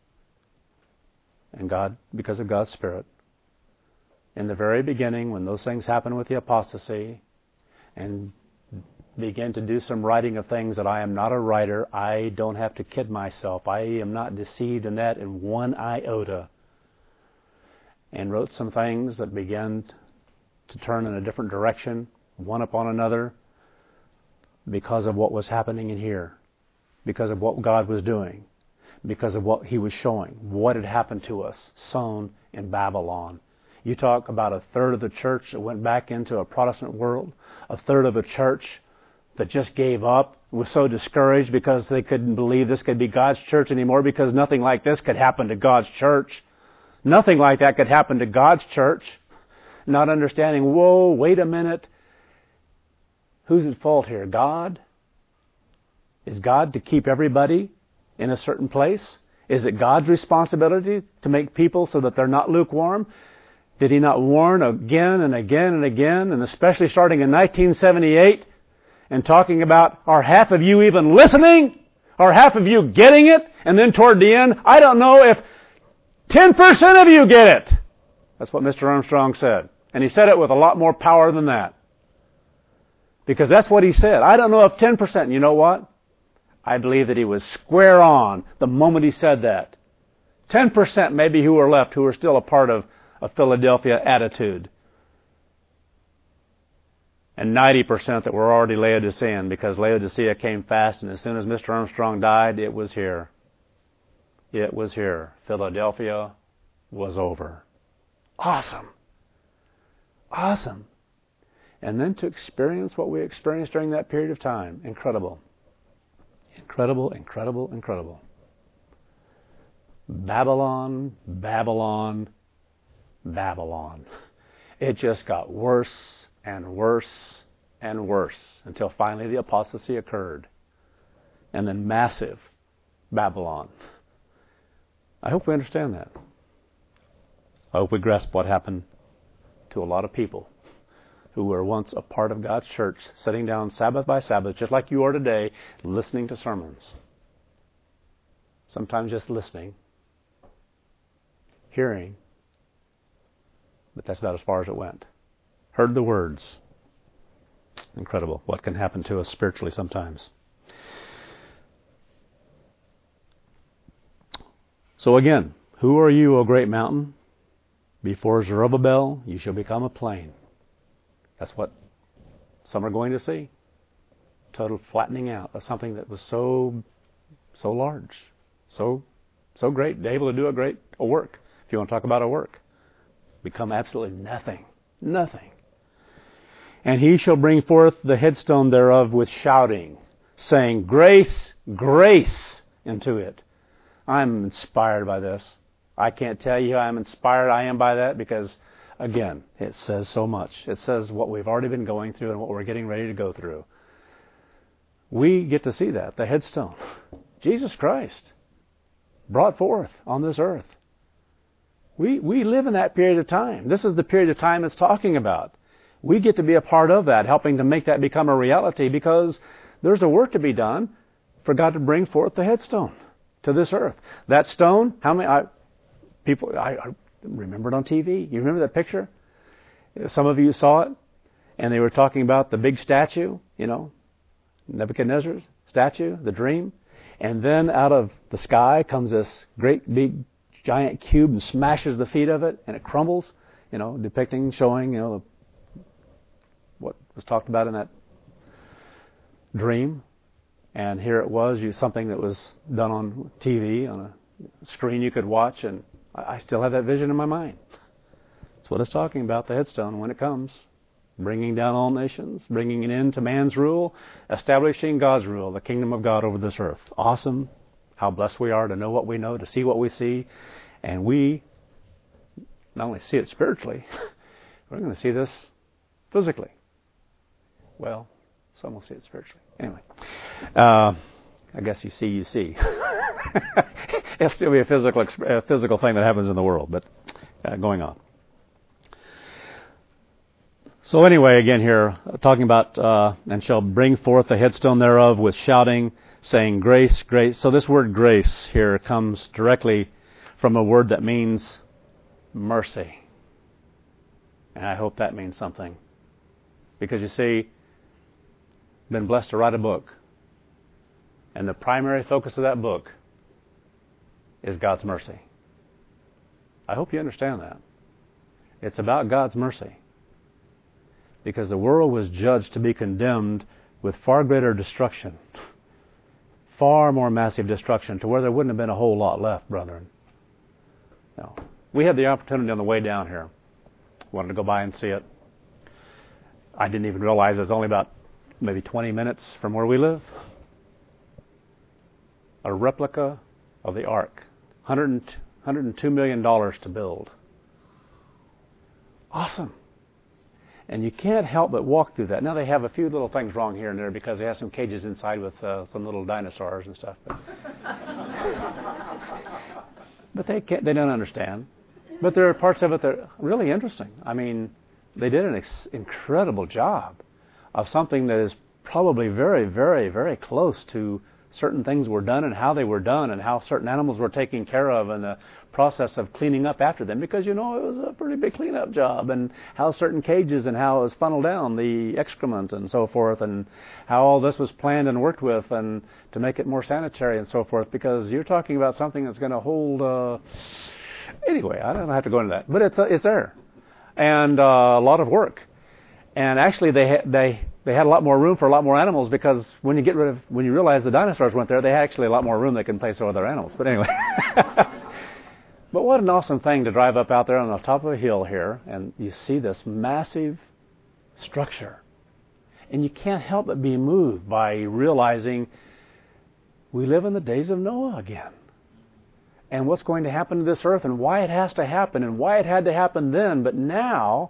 And God, because of God's Spirit, in the very beginning, when those things happened with the apostasy, and began to do some writing of things that I am not a writer, I don't have to kid myself. I am not deceived in that in one iota. And wrote some things that began to turn in a different direction, one upon another, because of what was happening in here, because of what God was doing, because of what He was showing, what had happened to us, sown in Babylon. You talk about a third of the church that went back into a Protestant world, a third of a church that just gave up, was so discouraged because they couldn't believe this could be God's church anymore, because nothing like this could happen to God's church. Nothing like that could happen to God's church. Not understanding, whoa, wait a minute. Who's at fault here? God? Is God to keep everybody in a certain place? Is it God's responsibility to make people so that they're not lukewarm? Did He not warn again and again and again, and especially starting in nineteen seventy-eight, and talking about, are half of you even listening? Are half of you getting it? And then toward the end, I don't know if ten percent of you get it. That's what Mister Armstrong said. And he said it with a lot more power than that. Because that's what he said. I don't know if ten percent. And you know what? I believe that he was square on the moment he said that. ten percent maybe who were left, who were still a part of a Philadelphia attitude. And ninety percent that were already Laodicean, because Laodicea came fast, and as soon as Mister Armstrong died, it was here. It was here. Philadelphia was over. Awesome. Awesome. And then to experience what we experienced during that period of time. Incredible. Incredible, incredible, incredible. Babylon, Babylon, Babylon. It just got worse and worse and worse until finally the apostasy occurred. And then massive Babylon. I hope we understand that. I hope we grasp what happened to a lot of people who were once a part of God's church, sitting down Sabbath by Sabbath, just like you are today, listening to sermons. Sometimes just listening, hearing, but that's about as far as it went. Heard the words. Incredible what can happen to us spiritually sometimes. So again, who are you, O great mountain? Before Zerubbabel, you shall become a plain. That's what some are going to see. Total flattening out of something that was so, so large, so, so great, able to do a great a work. If you want to talk about a work, become absolutely nothing, nothing. And he shall bring forth the headstone thereof with shouting, saying, grace, grace into it. I'm inspired by this. I can't tell you how I'm inspired I am by that because, again, it says so much. It says what we've already been going through and what we're getting ready to go through. We get to see that, the headstone. Jesus Christ brought forth on this earth. We we live in that period of time. This is the period of time it's talking about. We get to be a part of that, helping to make that become a reality because there's a work to be done for God to bring forth the headstone to this earth. That stone, how many I, people, I, I remember it on T V. You remember that picture? Some of you saw it, and they were talking about the big statue, you know, Nebuchadnezzar's statue, the dream. And then out of the sky comes this great big giant cube and smashes the feet of it, and it crumbles, you know, depicting, showing, you know, what was talked about in that dream. And here it was, you something that was done on T V, on a screen you could watch, and I still have that vision in my mind. That's what it's talking about, the headstone, when it comes. Bringing down all nations, bringing an end to man's rule, establishing God's rule, the kingdom of God over this earth. Awesome. How blessed we are to know what we know, to see what we see. And we not only see it spiritually, we're going to see this physically. Well, some will see it spiritually. Anyway, uh, I guess you see, you see. It'll still be a physical, a physical thing that happens in the world, but uh, going on. So anyway, again here, talking about, uh, and shall bring forth the headstone thereof with shouting, saying grace, grace. So this word grace here comes directly from a word that means mercy. And I hope that means something. Because you see, I've been blessed to write a book. And the primary focus of that book is God's mercy. I hope you understand that. It's about God's mercy. Because the world was judged to be condemned with far greater destruction. Far more massive destruction to where there wouldn't have been a whole lot left, brethren. No. We had the opportunity on the way down here. Wanted to go by and see it. I didn't even realize it was only about maybe twenty minutes from where we live. A replica of the Ark. one hundred two million dollars to build. Awesome. And you can't help but walk through that. Now they have a few little things wrong here and there because they have some cages inside with uh, some little dinosaurs and stuff. But, but they can't, they don't understand. But there are parts of it that are really interesting. I mean, they did an ex- incredible job of something that is probably very, very, very close to certain things were done and how they were done and how certain animals were taken care of and the process of cleaning up after them, because, you know, it was a pretty big cleanup job, and how certain cages and how it was funneled down, the excrement and so forth, and how all this was planned and worked with and to make it more sanitary and so forth, because you're talking about something that's going to hold, uh, anyway, I don't have to go into that, but it's, uh, it's there. And uh, a lot of work. And actually they ha- they they had a lot more room for a lot more animals, because when you get rid of when you realize the dinosaurs went there, they had actually a lot more room they can place other animals. But anyway, but what an awesome thing to drive up out there on the top of a hill here, and you see this massive structure, and you can't help but be moved by realizing we live in the days of Noah again, and what's going to happen to this earth, and why it has to happen, and why it had to happen then, but now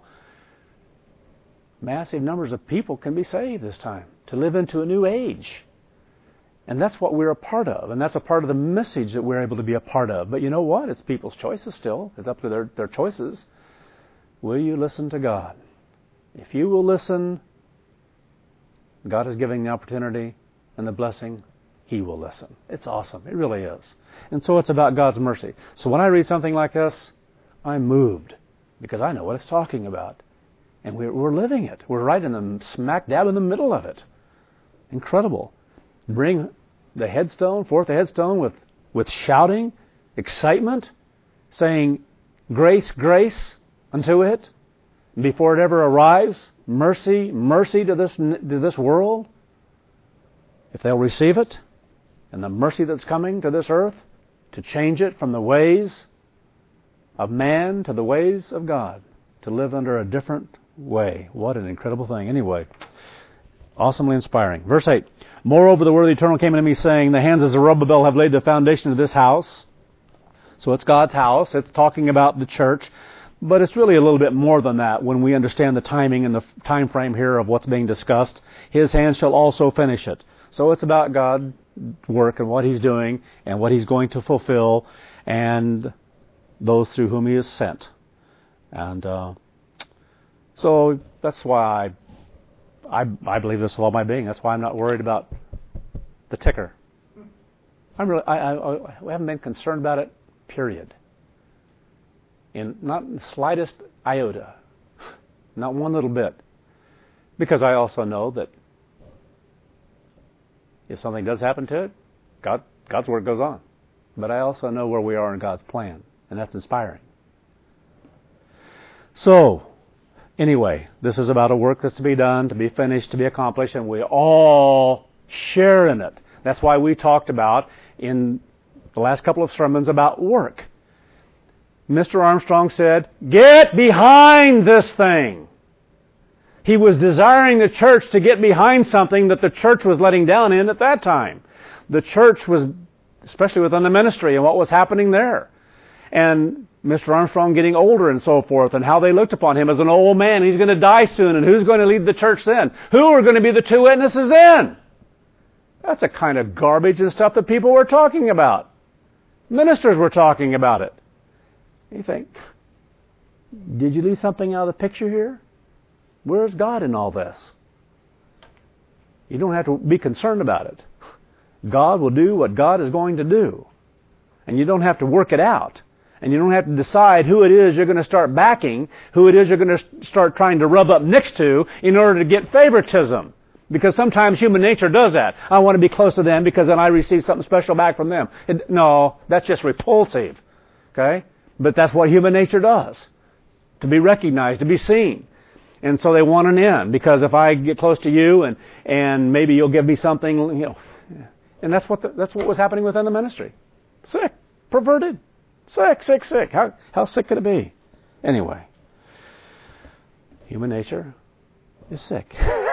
massive numbers of people can be saved this time, to live into a new age. And that's what we're a part of. And that's a part of the message that we're able to be a part of. But you know what? It's people's choices still. It's up to their, their choices. Will you listen to God? If you will listen, God is giving the opportunity and the blessing. He will listen. It's awesome. It really is. And so it's about God's mercy. So when I read something like this, I'm moved because I know what it's talking about. And we're, we're living it. We're right in the smack dab in the middle of it. Incredible. Bring the headstone, forth the headstone with, with shouting, excitement, saying, grace, grace unto it. Before it ever arrives, mercy, mercy to this, to this world. If they'll receive it, and the mercy that's coming to this earth, to change it from the ways of man to the ways of God, to live under a different way. What an incredible thing. Anyway, awesomely inspiring. Verse eight, moreover, the word of the Eternal came unto me, saying, the hands of Zerubbabel have laid the foundation of this house. So it's God's house. It's talking about the church. But it's really a little bit more than that when we understand the timing and the time frame here of what's being discussed. His hands shall also finish it. So it's about God's work and what He's doing and what He's going to fulfill and those through whom He is sent. And uh, so that's why I, I I believe this with all my being. That's why I'm not worried about the ticker. I'm really I, I, I haven't been concerned about it. Period. In not the slightest iota, not one little bit, because I also know that if something does happen to it, God God's word goes on. But I also know where we are in God's plan, and that's inspiring. So, anyway, this is about a work that's to be done, to be finished, to be accomplished, and we all share in it. That's why we talked about in the last couple of sermons about work. Mister Armstrong said, get behind this thing. He was desiring the church to get behind something that the church was letting down in at that time. The church was, especially within the ministry and what was happening there. And Mister Armstrong getting older and so forth, and how they looked upon him as an old man. He's going to die soon, and who's going to lead the church then? Who are going to be the two witnesses then? That's the kind of garbage and stuff that people were talking about. Ministers were talking about it. You think, did you leave something out of the picture here? Where's God in all this? You don't have to be concerned about it. God will do what God is going to do. And you don't have to work it out. And you don't have to decide who it is you're going to start backing, who it is you're going to start trying to rub up next to in order to get favoritism. Because sometimes human nature does that. I want to be close to them because then I receive something special back from them. It, no, that's just repulsive. Okay? But that's what human nature does. To be recognized, to be seen. And so they want an in. Because if I get close to you and, and maybe you'll give me something, you know. And that's what the, that's what was happening within the ministry. Sick. Perverted. Sick, sick, sick. How, how sick could it be? Anyway. Human nature is sick.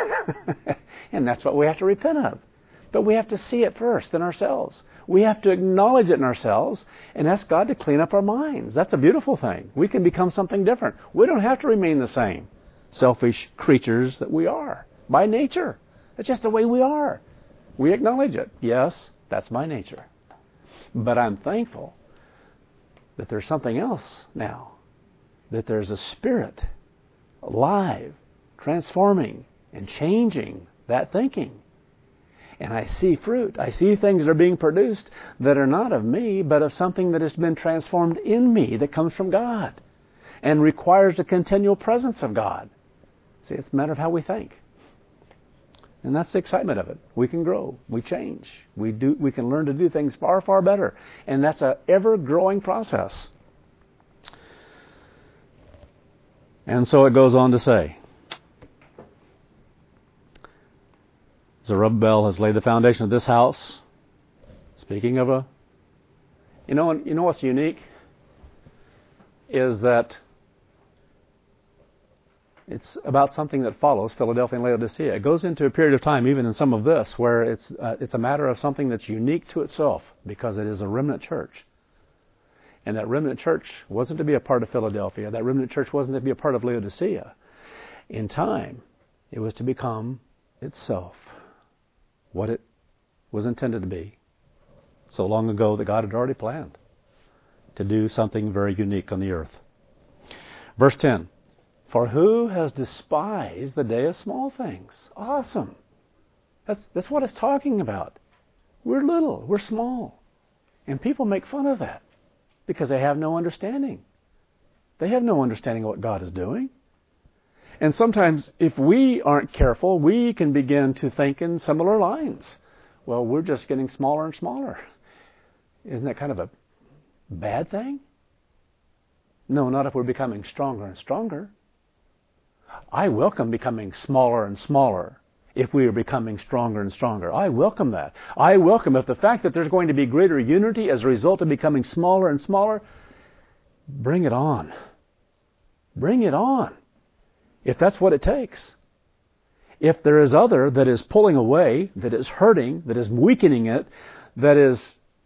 And that's what we have to repent of. But we have to see it first in ourselves. We have to acknowledge it in ourselves and ask God to clean up our minds. That's a beautiful thing. We can become something different. We don't have to remain the same selfish creatures that we are by nature. That's just the way we are. We acknowledge it. Yes, that's my nature. But I'm thankful that there's something else now. That there's a spirit alive, transforming and changing that thinking. And I see fruit. I see things that are being produced that are not of me, but of something that has been transformed in me that comes from God and requires a continual presence of God. See, it's a matter of how we think. And that's the excitement of it. We can grow. We change. We do. We can learn to do things far, far better. And that's an ever-growing process. And so it goes on to say, Zerubbabel has laid the foundation of this house. Speaking of a, you know, you know what's unique is that it's about something that follows Philadelphia and Laodicea. It goes into a period of time, even in some of this, where it's uh, it's a matter of something that's unique to itself because it is a remnant church. And that remnant church wasn't to be a part of Philadelphia. That remnant church wasn't to be a part of Laodicea. In time, it was to become itself. What it was intended to be so long ago that God had already planned to do something very unique on the earth. Verse ten, for who has despised the day of small things? Awesome. That's, that's what it's talking about. We're little, we're small. And people make fun of that because they have no understanding. They have no understanding of what God is doing. And sometimes if we aren't careful, we can begin to think in similar lines. Well, we're just getting smaller and smaller. Isn't that kind of a bad thing? No, not if we're becoming stronger and stronger. I welcome becoming smaller and smaller if we are becoming stronger and stronger. I welcome that. I welcome if the fact that there's going to be greater unity as a result of becoming smaller and smaller, bring it on. Bring it on. If that's what it takes. If there is other that is pulling away, that is hurting, that is weakening it, that is,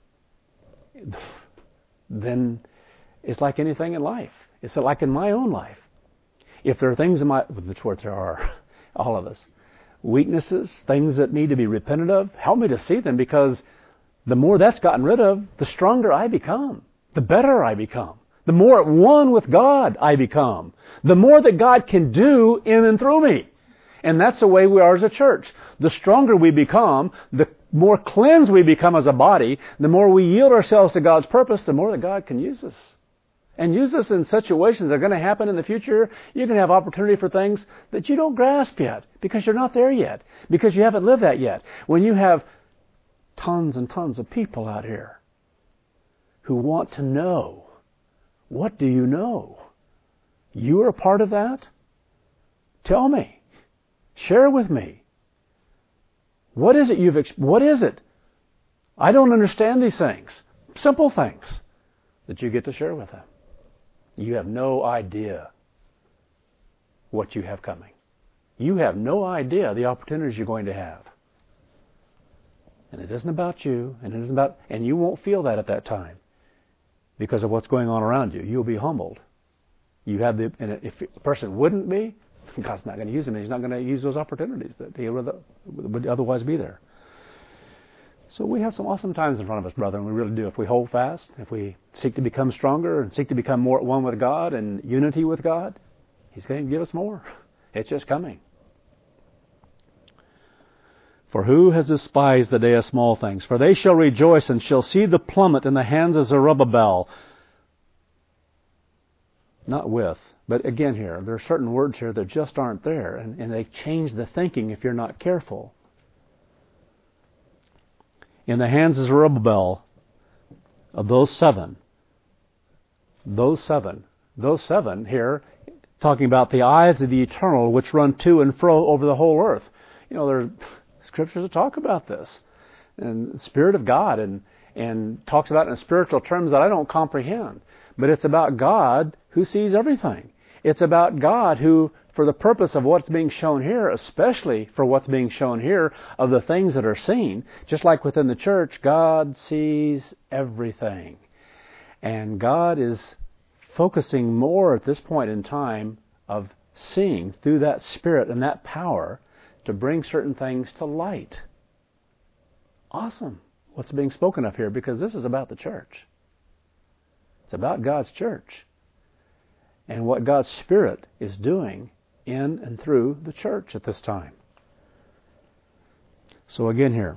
then it's like anything in life. It's like in my own life. If there are things in my, that's what there are, all of us, weaknesses, things that need to be repented of, help me to see them, because the more that's gotten rid of, the stronger I become, the better I become. The more at one with God I become. The more that God can do in and through me. And that's the way we are as a church. The stronger we become, the more cleansed we become as a body, the more we yield ourselves to God's purpose, the more that God can use us. And use us in situations that are going to happen in the future. You're going to have opportunity for things that you don't grasp yet because you're not there yet, because you haven't lived that yet. When you have tons and tons of people out here who want to know, what do you know? You are a part of that? Tell me. Share with me. What is it you've, ex- what is it? I don't understand these things. Simple things that you get to share with them. You have no idea what you have coming. You have no idea the opportunities you're going to have. And it isn't about you, and it isn't about, and you won't feel that at that time because of what's going on around you. You'll be humbled. You have the, and if a person wouldn't be, God's not going to use him. He's not going to use those opportunities that he would, would otherwise be there. So we have some awesome times in front of us, brother, and we really do. If we hold fast, if we seek to become stronger and seek to become more at one with God and unity with God, He's going to give us more. It's just coming. For who has despised the day of small things? For they shall rejoice and shall see the plummet in the hands of Zerubbabel. Not with, but again here, there are certain words here that just aren't there, and, and they change the thinking if you're not careful. In the hands of Zerubbabel, of those seven, those seven, those seven here, talking about the eyes of the eternal which run to and fro over the whole earth. You know, there are scriptures that talk about this, and the Spirit of God, and and talks about it in spiritual terms that I don't comprehend. But it's about God who sees everything. It's about God who, for the purpose of what's being shown here, especially for what's being shown here, of the things that are seen, just like within the church, God sees everything. And God is focusing more at this point in time of seeing through that Spirit and that power to bring certain things to light. Awesome. What's being spoken of here, because this is about the church. It's about God's church and what God's Spirit is doing in and through the church at this time. So again here,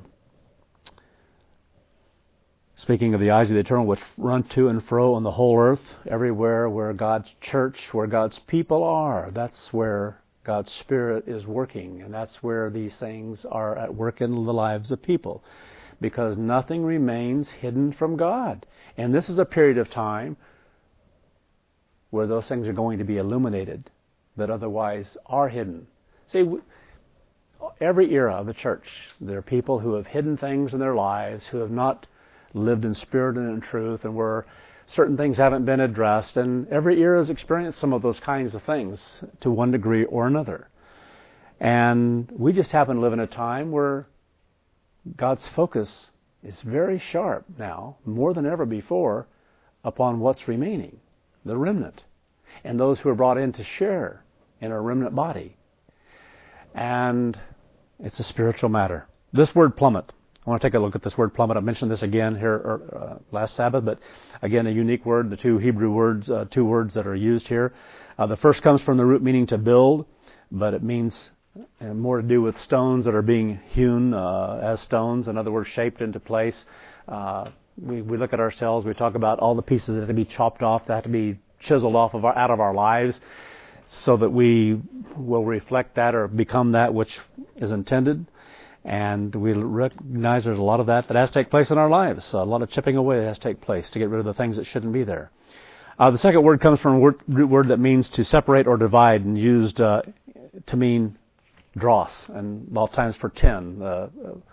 speaking of the eyes of the eternal which run to and fro on the whole earth, everywhere where God's church, where God's people are, that's where God's Spirit is working, and that's where these things are at work in the lives of people. Because nothing remains hidden from God. And this is a period of time where those things are going to be illuminated that otherwise are hidden. See, every era of the church, there are people who have hidden things in their lives, who have not lived in spirit and in truth, and where certain things haven't been addressed. And every era has experienced some of those kinds of things to one degree or another. And we just happen to live in a time where God's focus is very sharp now, more than ever before, upon what's remaining, the remnant, and those who are brought in to share in a remnant body. And it's a spiritual matter. This word plummet, I want to take a look at this word plummet. I mentioned this again here uh, last Sabbath, but again, a unique word, the two Hebrew words, uh, two words that are used here. Uh, the first comes from the root meaning to build, but it means uh, more to do with stones that are being hewn uh, as stones, in other words, shaped into place. Uh, we, we look at ourselves, we talk about all the pieces that have to be chopped off, that have to be chiseled off of our, out of our lives, so that we will reflect that or become that which is intended. And we recognize there's a lot of that that has to take place in our lives. A lot of chipping away that has to take place to get rid of the things that shouldn't be there. Uh, the second word comes from a word, root word that means to separate or divide, and used uh, to mean dross, and a lot of times for tin, uh,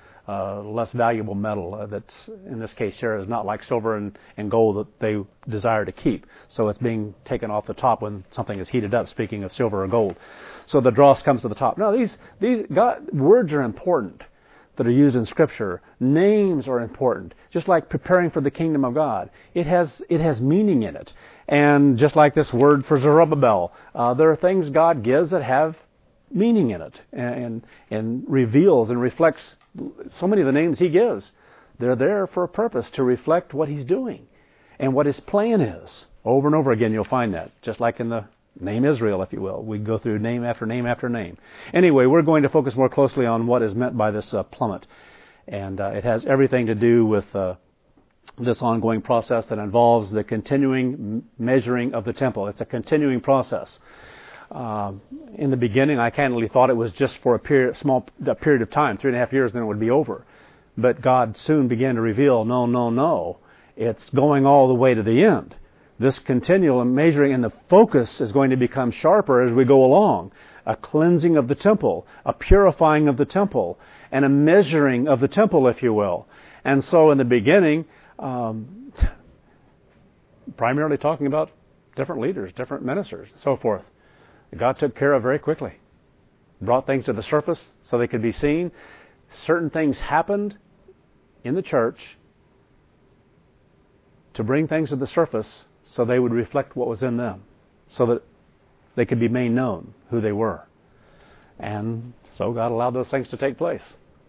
uh, less valuable metal uh, that's, in this case here, is not like silver and, and gold that they desire to keep. So it's being taken off the top when something is heated up, speaking of silver or gold. So the dross comes to the top. Now, these, these God, words are important that are used in Scripture. Names are important. Just like preparing for the kingdom of God. It has, it has meaning in it. And just like this word for Zerubbabel, uh, there are things God gives that have meaning in it and, and reveals and reflects so many of the names He gives. They're there for a purpose, to reflect what He's doing and what His plan is. Over and over again you'll find that, just like in the name Israel, if you will. We go through name after name after name. Anyway, we're going to focus more closely on what is meant by this uh, plummet. And uh, it has everything to do with uh, this ongoing process that involves the continuing m- measuring of the temple. It's a continuing process. Uh, in the beginning, I candidly thought it was just for a period, small a period of time, three and a half years, then it would be over. But God soon began to reveal, no, no, no. It's going all the way to the end. This continual measuring, and the focus is going to become sharper as we go along. A cleansing of the temple, a purifying of the temple, and a measuring of the temple, if you will. And so in the beginning, um, primarily talking about different leaders, different ministers, and so forth. God took care of very quickly. Brought things to the surface so they could be seen. Certain things happened in the church to bring things to the surface so they would reflect what was in them, so that they could be made known who they were. And so God allowed those things to take place.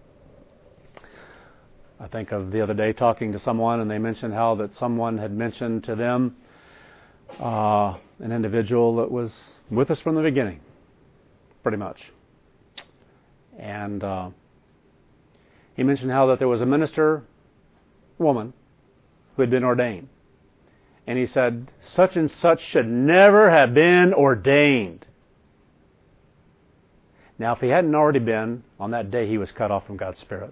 I think of the other day talking to someone, and they mentioned how that someone had mentioned to them uh, an individual that was with us from the beginning, pretty much. And uh, he mentioned how that there was a minister, woman, who had been ordained. And he said, such and such should never have been ordained. Now, if he hadn't already been, on that day he was cut off from God's Spirit.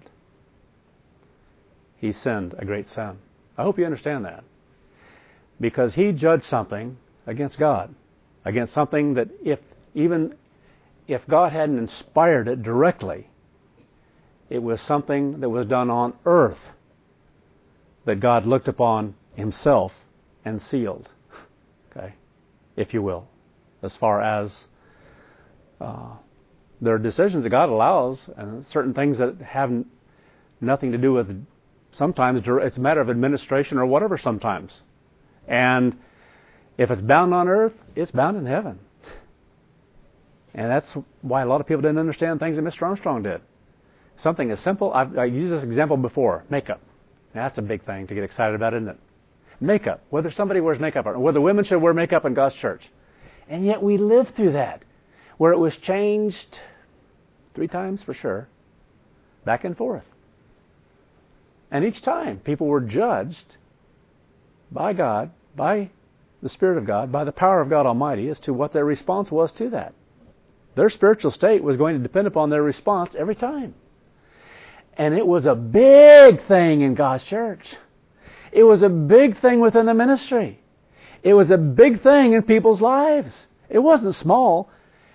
He sinned a great sin. I hope you understand that. Because he judged something against God. Against something that if even if God hadn't inspired it directly, it was something that was done on earth that God looked upon Himself and sealed, okay, if you will, as far as uh, there are decisions that God allows, and certain things that have nothing to do with, sometimes it's a matter of administration or whatever sometimes. And if it's bound on earth, it's bound in heaven. And that's why a lot of people didn't understand things that Mister Armstrong did. Something as simple, I've, I've used this example before, makeup. Now, that's a big thing to get excited about, isn't it? Makeup, whether somebody wears makeup or whether women should wear makeup in God's church. And yet we lived through that, where it was changed three times for sure, back and forth. And each time people were judged by God, by the Spirit of God, by the power of God Almighty, as to what their response was to that. Their spiritual state was going to depend upon their response every time. And it was a big thing in God's church. It was a big thing within the ministry. It was a big thing in people's lives. It wasn't small.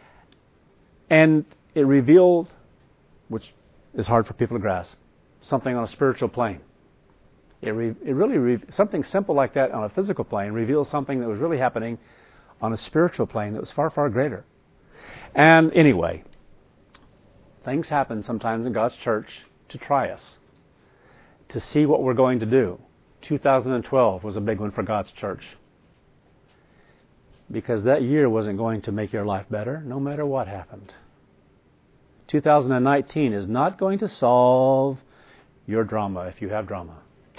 And it revealed, which is hard for people to grasp, something on a spiritual plane. It, re, it really, re, something simple like that on a physical plane reveals something that was really happening on a spiritual plane that was far, far greater. And anyway, things happen sometimes in God's church to try us, to see what we're going to do. two thousand twelve was a big one for God's church, because that year wasn't going to make your life better, no matter what happened. two thousand nineteen is not going to solve your drama if you have drama.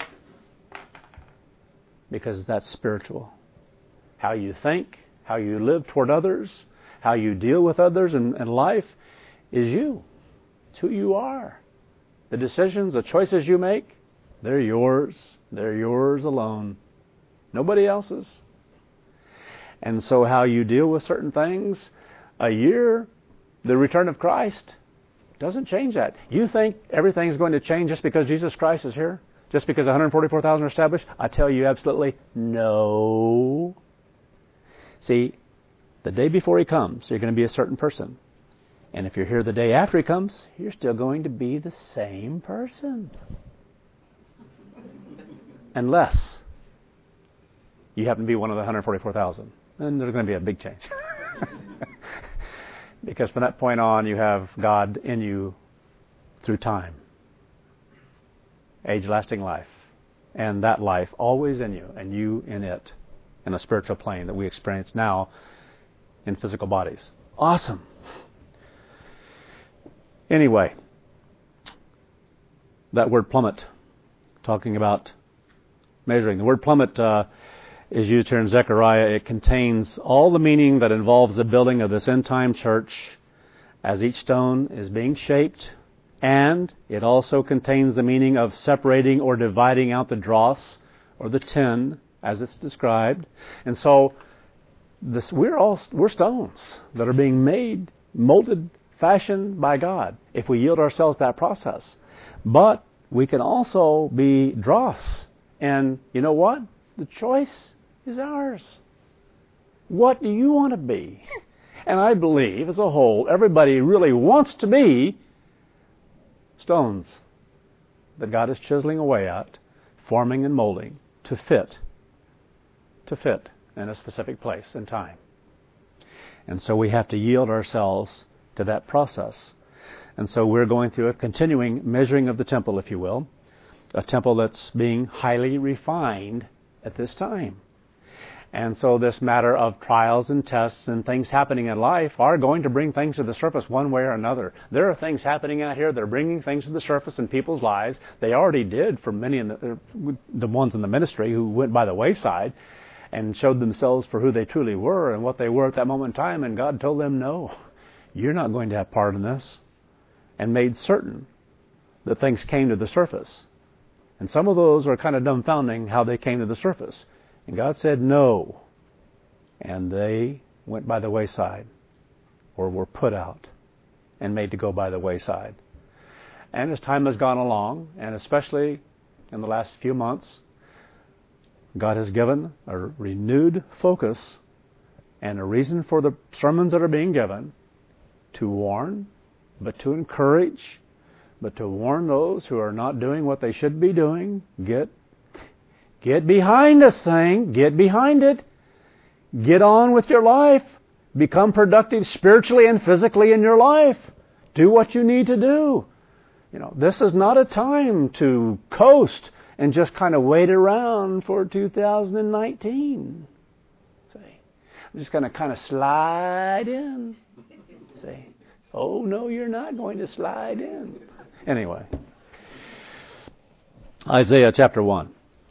Because that's spiritual. How you think, how you live toward others, how you deal with others in, in life is you. It's who you are. The decisions, the choices you make, they're yours. They're yours alone. Nobody else's. And so how you deal with certain things, a year, the return of Christ, doesn't change that. You think everything's going to change just because Jesus Christ is here? Just because one hundred forty-four thousand are established? I tell you absolutely no. See, the day before He comes, you're going to be a certain person. And if you're here the day after He comes, you're still going to be the same person. Unless you happen to be one of the one hundred forty-four thousand. Then there's going to be a big change. Because from that point on, you have God in you through time. Age-lasting life. And that life always in you, and you in it, in a spiritual plane that we experience now in physical bodies. Awesome. Anyway, that word plummet, talking about measuring. The word plummet uh, is used here in Zechariah. It contains all the meaning that involves the building of this end-time church as each stone is being shaped, and it also contains the meaning of separating or dividing out the dross or the tin as it's described. And so this, we're all we're stones that are being made, molded, fashioned by God if we yield ourselves to that process. But we can also be dross. And you know what? The choice is ours. What do you want to be? And I believe, as a whole, everybody really wants to be stones that God is chiseling away at, forming and molding to fit, to fit in a specific place and time. And so we have to yield ourselves to that process. And so we're going through a continuing measuring of the temple, if you will, a temple that's being highly refined at this time. And so this matter of trials and tests and things happening in life are going to bring things to the surface one way or another. There are things happening out here that are bringing things to the surface in people's lives. They already did for many of the, the ones in the ministry who went by the wayside and showed themselves for who they truly were and what they were at that moment in time. And God told them, no, you're not going to have part in this. And made certain that things came to the surface. And some of those are kind of dumbfounding how they came to the surface. And God said no. And they went by the wayside or were put out and made to go by the wayside. And as time has gone along, and especially in the last few months, God has given a renewed focus and a reason for the sermons that are being given to warn, but to encourage, but to warn those who are not doing what they should be doing. Get Get behind this thing. Get behind it. Get on with your life. Become productive spiritually and physically in your life. Do what you need to do. You know, this is not a time to coast and just kind of wait around for two thousand nineteen. See, I'm just going to kind of slide in. See, oh no, you're not going to slide in. Anyway, Isaiah chapter one.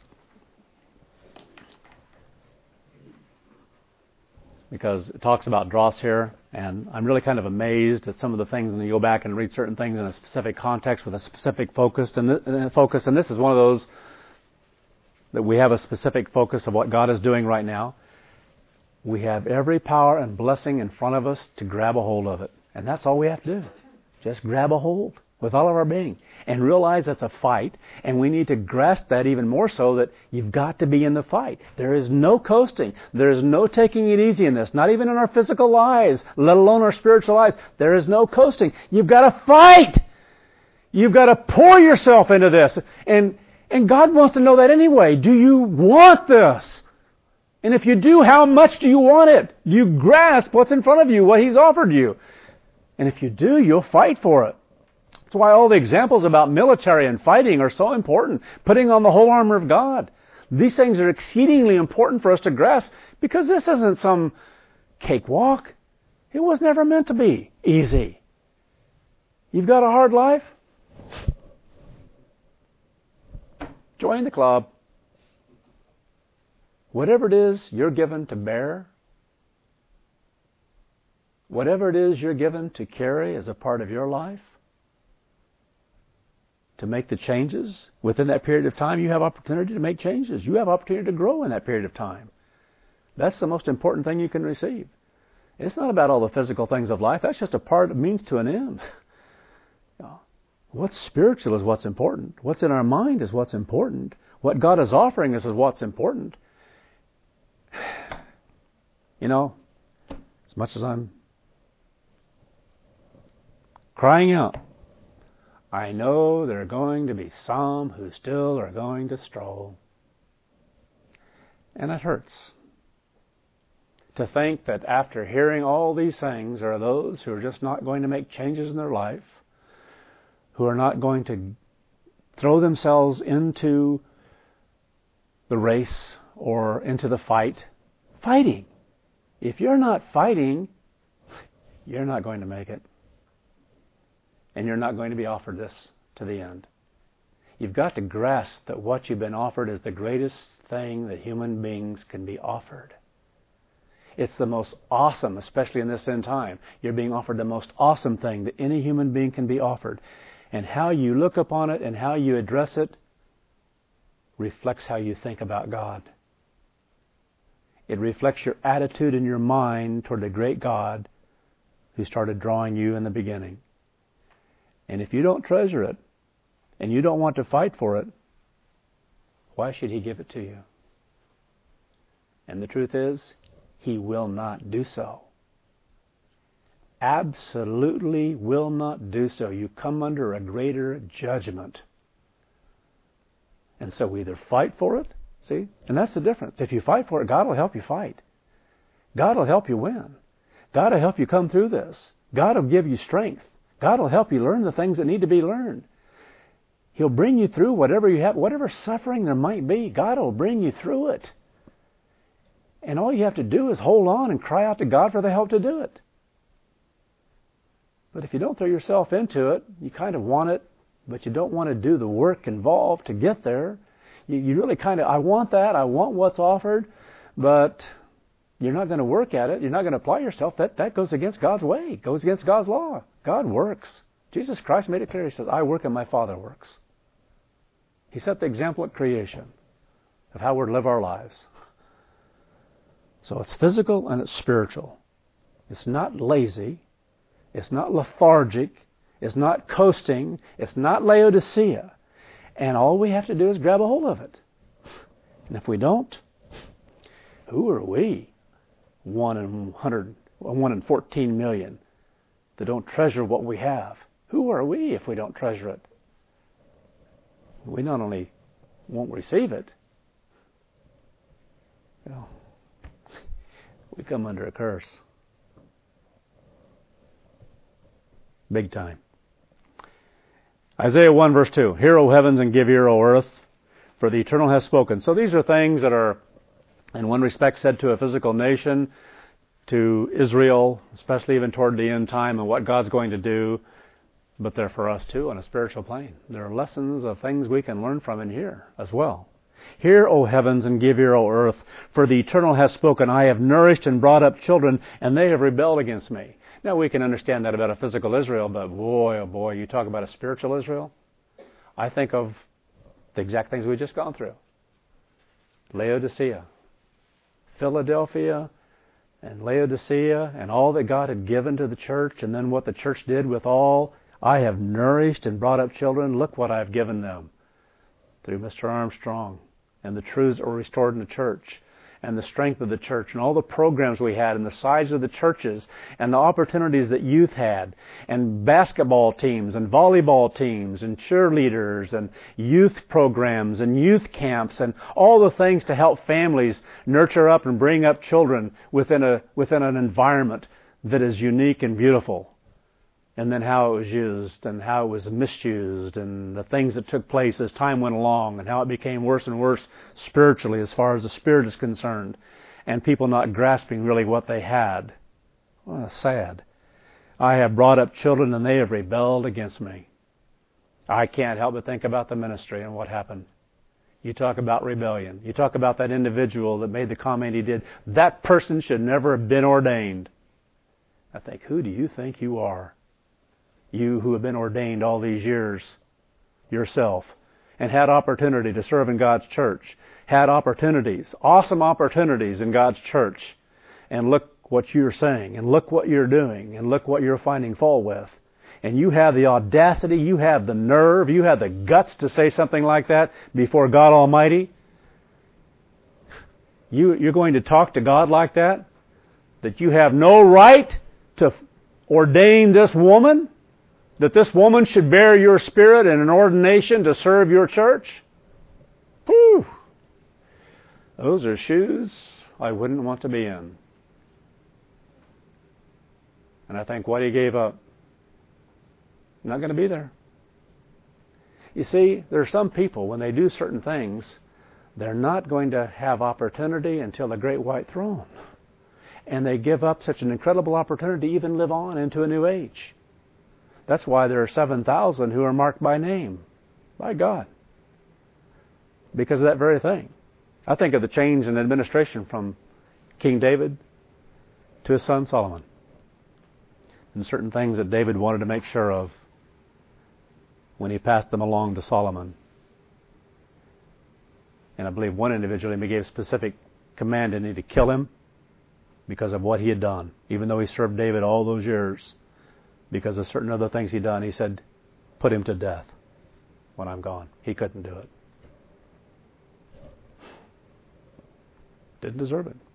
Because it talks about dross here, and I'm really kind of amazed at some of the things, and you go back and read certain things in a specific context with a specific focus, and th- focus, and this is one of those that we have a specific focus of what God is doing right now. We have every power and blessing in front of us to grab a hold of it, and that's all we have to do. Just grab a hold with all of our being and realize that's a fight, and we need to grasp that even more so that you've got to be in the fight. There is no coasting. There is no taking it easy in this, not even in our physical lives, let alone our spiritual lives. There is no coasting. You've got to fight. You've got to pour yourself into this. And, and God wants to know that anyway. Do you want this? And if you do, how much do you want it? Do you grasp what's in front of you, what He's offered you? And if you do, you'll fight for it. That's why all the examples about military and fighting are so important. Putting on the whole armor of God. These things are exceedingly important for us to grasp because this isn't some cakewalk. It was never meant to be easy. You've got a hard life? join the club. Whatever it is you're given to bear, whatever it is you're given to carry as a part of your life, to make the changes within that period of time, you have opportunity to make changes. You have opportunity to grow in that period of time. That's the most important thing you can receive. It's not about all the physical things of life. That's just a part, a means to an end. What's spiritual is what's important. What's in our mind is what's important. What God is offering us is what's important. You know, as much as I'm crying out, I know there are going to be some who still are going to stroll. And it hurts to think that after hearing all these things, there are those who are just not going to make changes in their life, who are not going to throw themselves into the race or into the fight. Fighting. If you're not fighting, you're not going to make it. And you're not going to be offered this to the end. You've got to grasp that what you've been offered is the greatest thing that human beings can be offered. It's the most awesome, especially in this end time. You're being offered the most awesome thing that any human being can be offered. And how you look upon it and how you address it reflects how you think about God. It reflects your attitude and your mind toward the great God who started drawing you in the beginning. And if you don't treasure it, and you don't want to fight for it, why should He give it to you? And the truth is, He will not do so. Absolutely will not do so. You come under a greater judgment. And so we either fight for it, see? And that's the difference. If you fight for it, God will help you fight. God will help you win. God will help you come through this. God will give you strength. God will help you learn the things that need to be learned. He'll bring you through whatever you have, whatever suffering there might be. God will bring you through it. And all you have to do is hold on and cry out to God for the help to do it. But if you don't throw yourself into it, you kind of want it, but you don't want to do the work involved to get there. You, you really kind of, I want that, I want what's offered, but you're not going to work at it. You're not going to apply yourself. That, that goes against God's way. It goes against God's law. God works. Jesus Christ made it clear. He says, I work and my Father works. He set the example at creation of how we're to live our lives. So it's physical and it's spiritual. It's not lazy. It's not lethargic. It's not coasting. It's not Laodicea. And all we have to do is grab a hold of it. And if we don't, who are we? One in hundred, one in fourteen million that don't treasure what we have. Who are we if we don't treasure it? We not only won't receive it, you know, we come under a curse. Big time. Isaiah one verse two, Hear, O heavens, and give ear, O earth, for the Eternal has spoken. So these are things that are, in one respect, said to a physical nation, to Israel, especially even toward the end time and what God's going to do, but they're for us too on a spiritual plane. There are lessons of things we can learn from in here as well. Hear, O heavens, and give ear, O earth, for the Eternal has spoken. I have nourished and brought up children, and they have rebelled against me. Now, we can understand that about a physical Israel, but boy, oh boy, you talk about a spiritual Israel, I think of the exact things we've just gone through. Laodicea, Philadelphia, and Laodicea, and all that God had given to the church, and then what the church did with all. I have nourished and brought up children. Look what I've given them through Mister Armstrong, and the truths that were restored in the church, and the strength of the church, and all the programs we had, and the size of the churches, and the opportunities that youth had, and basketball teams, and volleyball teams, and cheerleaders, and youth programs, and youth camps, and all the things to help families nurture up and bring up children within a within an environment that is unique and beautiful. And then how it was used, and how it was misused, and the things that took place as time went along, and how it became worse and worse spiritually as far as the spirit is concerned, and people not grasping really what they had. Well, sad. I have brought up children, and they have rebelled against me. I can't help but think about the ministry and what happened. You talk about rebellion. You talk about that individual that made the comment he did. That person should never have been ordained. I think, who do you think you are? You who have been ordained all these years yourself and had opportunity to serve in God's church, had opportunities, awesome opportunities in God's church, and look what you're saying, and look what you're doing, and look what you're finding fault with. And you have the audacity, you have the nerve, you have the guts to say something like that before God Almighty. You, you're going to talk to God like that? That you have no right to ordain this woman? That this woman should bear your spirit in an ordination to serve your church? Whew! Those are shoes I wouldn't want to be in. And I think what he gave up, not going to be there. You see, there are some people, when they do certain things, they're not going to have opportunity until the great white throne. And they give up such an incredible opportunity to even live on into a new age. That's why there are seven thousand who are marked by name, by God. Because of that very thing. I think of the change in administration from King David to his son Solomon. And certain things that David wanted to make sure of when he passed them along to Solomon. And I believe one individual he gave specific command and he to kill him because of what he had done. Even though he served David all those years, because of certain other things he'd done, he said, put him to death when I'm gone. He couldn't do it. Didn't deserve it.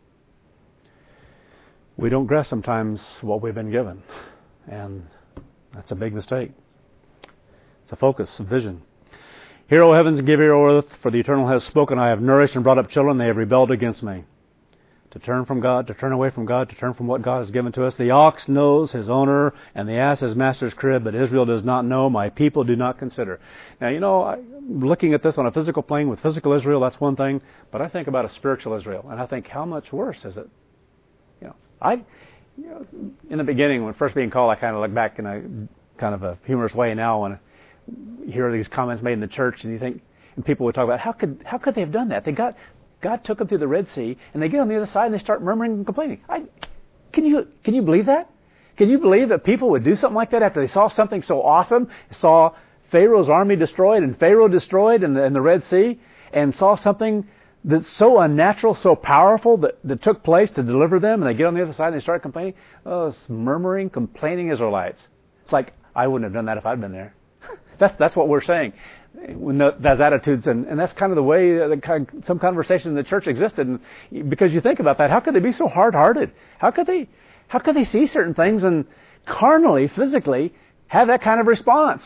We don't grasp sometimes what we've been given. And that's a big mistake. It's a focus, a vision. Hear, O heavens, and give ear, O earth, for the Eternal has spoken. I have nourished and brought up children. They have rebelled against me. To turn from God, to turn away from God, to turn from what God has given to us. The ox knows his owner, and the ass his master's crib, but Israel does not know. My people do not consider. Now, you know, I, looking at this on a physical plane with physical Israel, that's one thing. But I think about a spiritual Israel, and I think, how much worse is it? You know, I, you know, in the beginning, when first being called, I kind of look back in a kind of a humorous way now when you hear these comments made in the church, and you think, and people would talk about how could how could they have done that? They got. God took them through the Red Sea, and they get on the other side and they start murmuring and complaining. I, can you can you believe that? Can you believe that people would do something like that after they saw something so awesome, saw Pharaoh's army destroyed and Pharaoh destroyed in the, in the Red Sea, and saw something that's so unnatural, so powerful that, that took place to deliver them, and they get on the other side and they start complaining? Oh, it's murmuring, complaining Israelites. It's like, I wouldn't have done that if I'd been there. That's that's what we're saying. When those attitudes, and, and that's kind of the way that some conversation in the church existed. And because you think about that, how could they be so hard-hearted? How could they, how could they see certain things and carnally, physically, have that kind of response?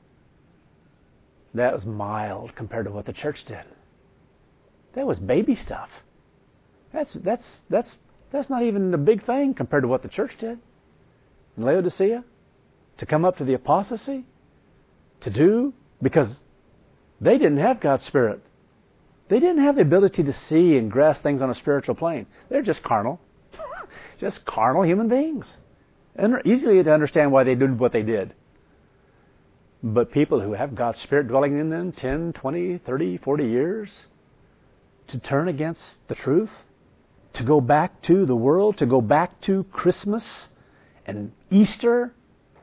That was mild compared to what the church did. That was baby stuff. That's that's that's that's not even a big thing compared to what the church did in Laodicea. To come up to the apostasy, to do, because they didn't have God's Spirit. They didn't have the ability to see and grasp things on a spiritual plane. They're just carnal. Just carnal human beings. And easily to understand why they did what they did. But people who have God's Spirit dwelling in them ten, twenty, thirty, forty years, to turn against the truth, to go back to the world, to go back to Christmas and Easter,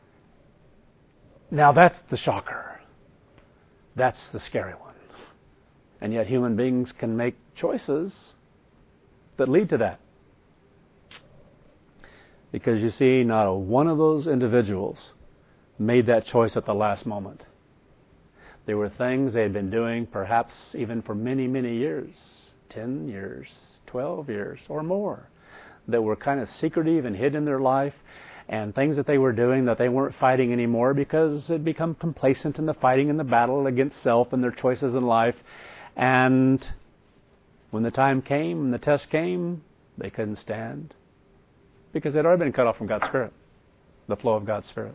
now that's the shocker. That's the scary one. And yet human beings can make choices that lead to that. Because you see, not a one of those individuals made that choice at the last moment. There were things they had been doing perhaps even for many, many years, ten years, twelve years or more, that were kind of secretive and hidden in their life, and things that they were doing that they weren't fighting anymore because they'd become complacent in the fighting and the battle against self and their choices in life. And when the time came and the test came, they couldn't stand because they'd already been cut off from God's Spirit, the flow of God's Spirit.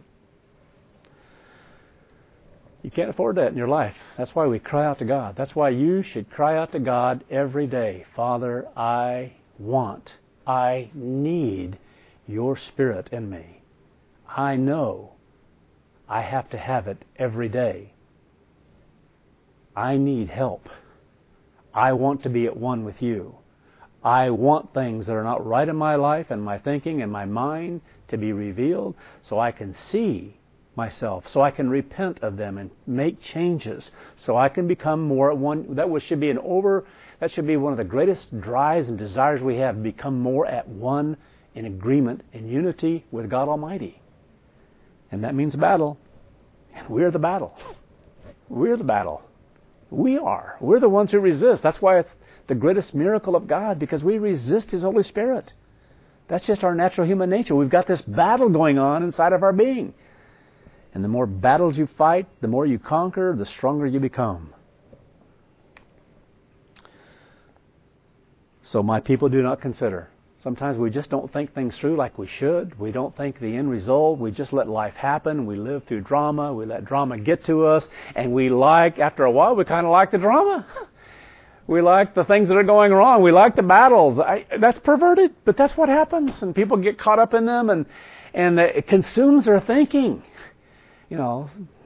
You can't afford that in your life. That's why we cry out to God. That's why you should cry out to God every day. Father, I want, I need your Spirit in me. I know I have to have it every day. I need help. I want to be at one with you. I want things that are not right in my life and my thinking and my mind to be revealed so I can see myself, so I can repent of them and make changes, so I can become more at one. That should be an over. That should be one of the greatest drives and desires we have, become more at one in agreement, in unity with God Almighty. And that means battle. And we're the battle. We're the battle. We are. We're the ones who resist. That's why it's the greatest miracle of God, because we resist His Holy Spirit. That's just our natural human nature. We've got this battle going on inside of our being. And the more battles you fight, the more you conquer, the stronger you become. So my people, do not consider. Sometimes we just don't think things through like we should. We don't think the end result. We just let life happen. We live through drama. We let drama get to us. And we like, after a while, we kind of like the drama. We like the things that are going wrong. We like the battles. I, that's perverted, but that's what happens. And people get caught up in them, and, and it consumes their thinking. You know,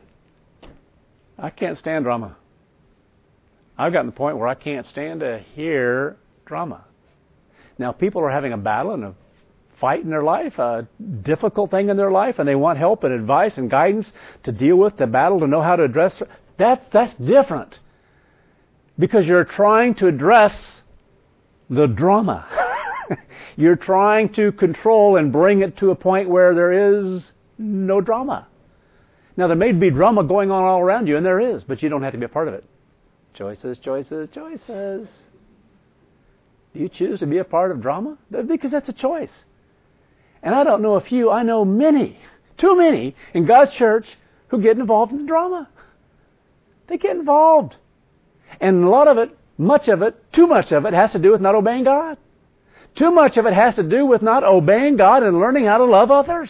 I can't stand drama. I've gotten to the point where I can't stand to hear drama. Now, people are having a battle and a fight in their life, a difficult thing in their life, and they want help and advice and guidance to deal with the battle, to know how to address it. That, that's different. Because you're trying to address the drama. You're trying to control and bring it to a point where there is no drama. Now, there may be drama going on all around you, and there is, but you don't have to be a part of it. Choices, choices, choices. Do you choose to be a part of drama? Because that's a choice. And I don't know a few, I know many, too many, in God's church who get involved in the drama. They get involved. And a lot of it, much of it, too much of it has to do with not obeying God. Too much of it has to do with not obeying God and learning how to love others.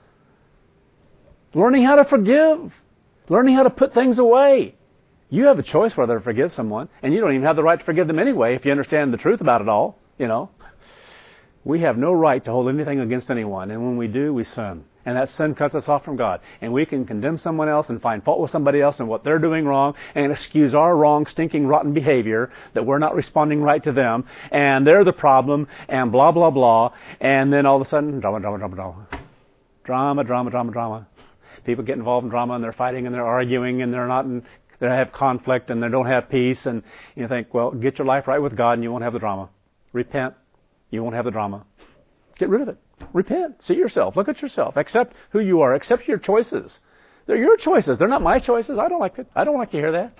Learning how to forgive. Learning how to put things away. You have a choice whether to forgive someone, and you don't even have the right to forgive them anyway if you understand the truth about it all, you know. We have no right to hold anything against anyone, and when we do, we sin. And that sin cuts us off from God. And we can condemn someone else and find fault with somebody else and what they're doing wrong and excuse our wrong, stinking, rotten behavior, that we're not responding right to them, and they're the problem, and blah, blah, blah. And then all of a sudden, drama, drama, drama, drama. Drama, drama, drama, drama. People get involved in drama, and they're fighting, and they're arguing, and they're not in... They have conflict and they don't have peace, and you think, well, get your life right with God and you won't have the drama. Repent. You won't have the drama. Get rid of it. Repent. See yourself. Look at yourself. Accept who you are. Accept your choices. They're your choices. They're not my choices. I don't like it. I don't like to hear that.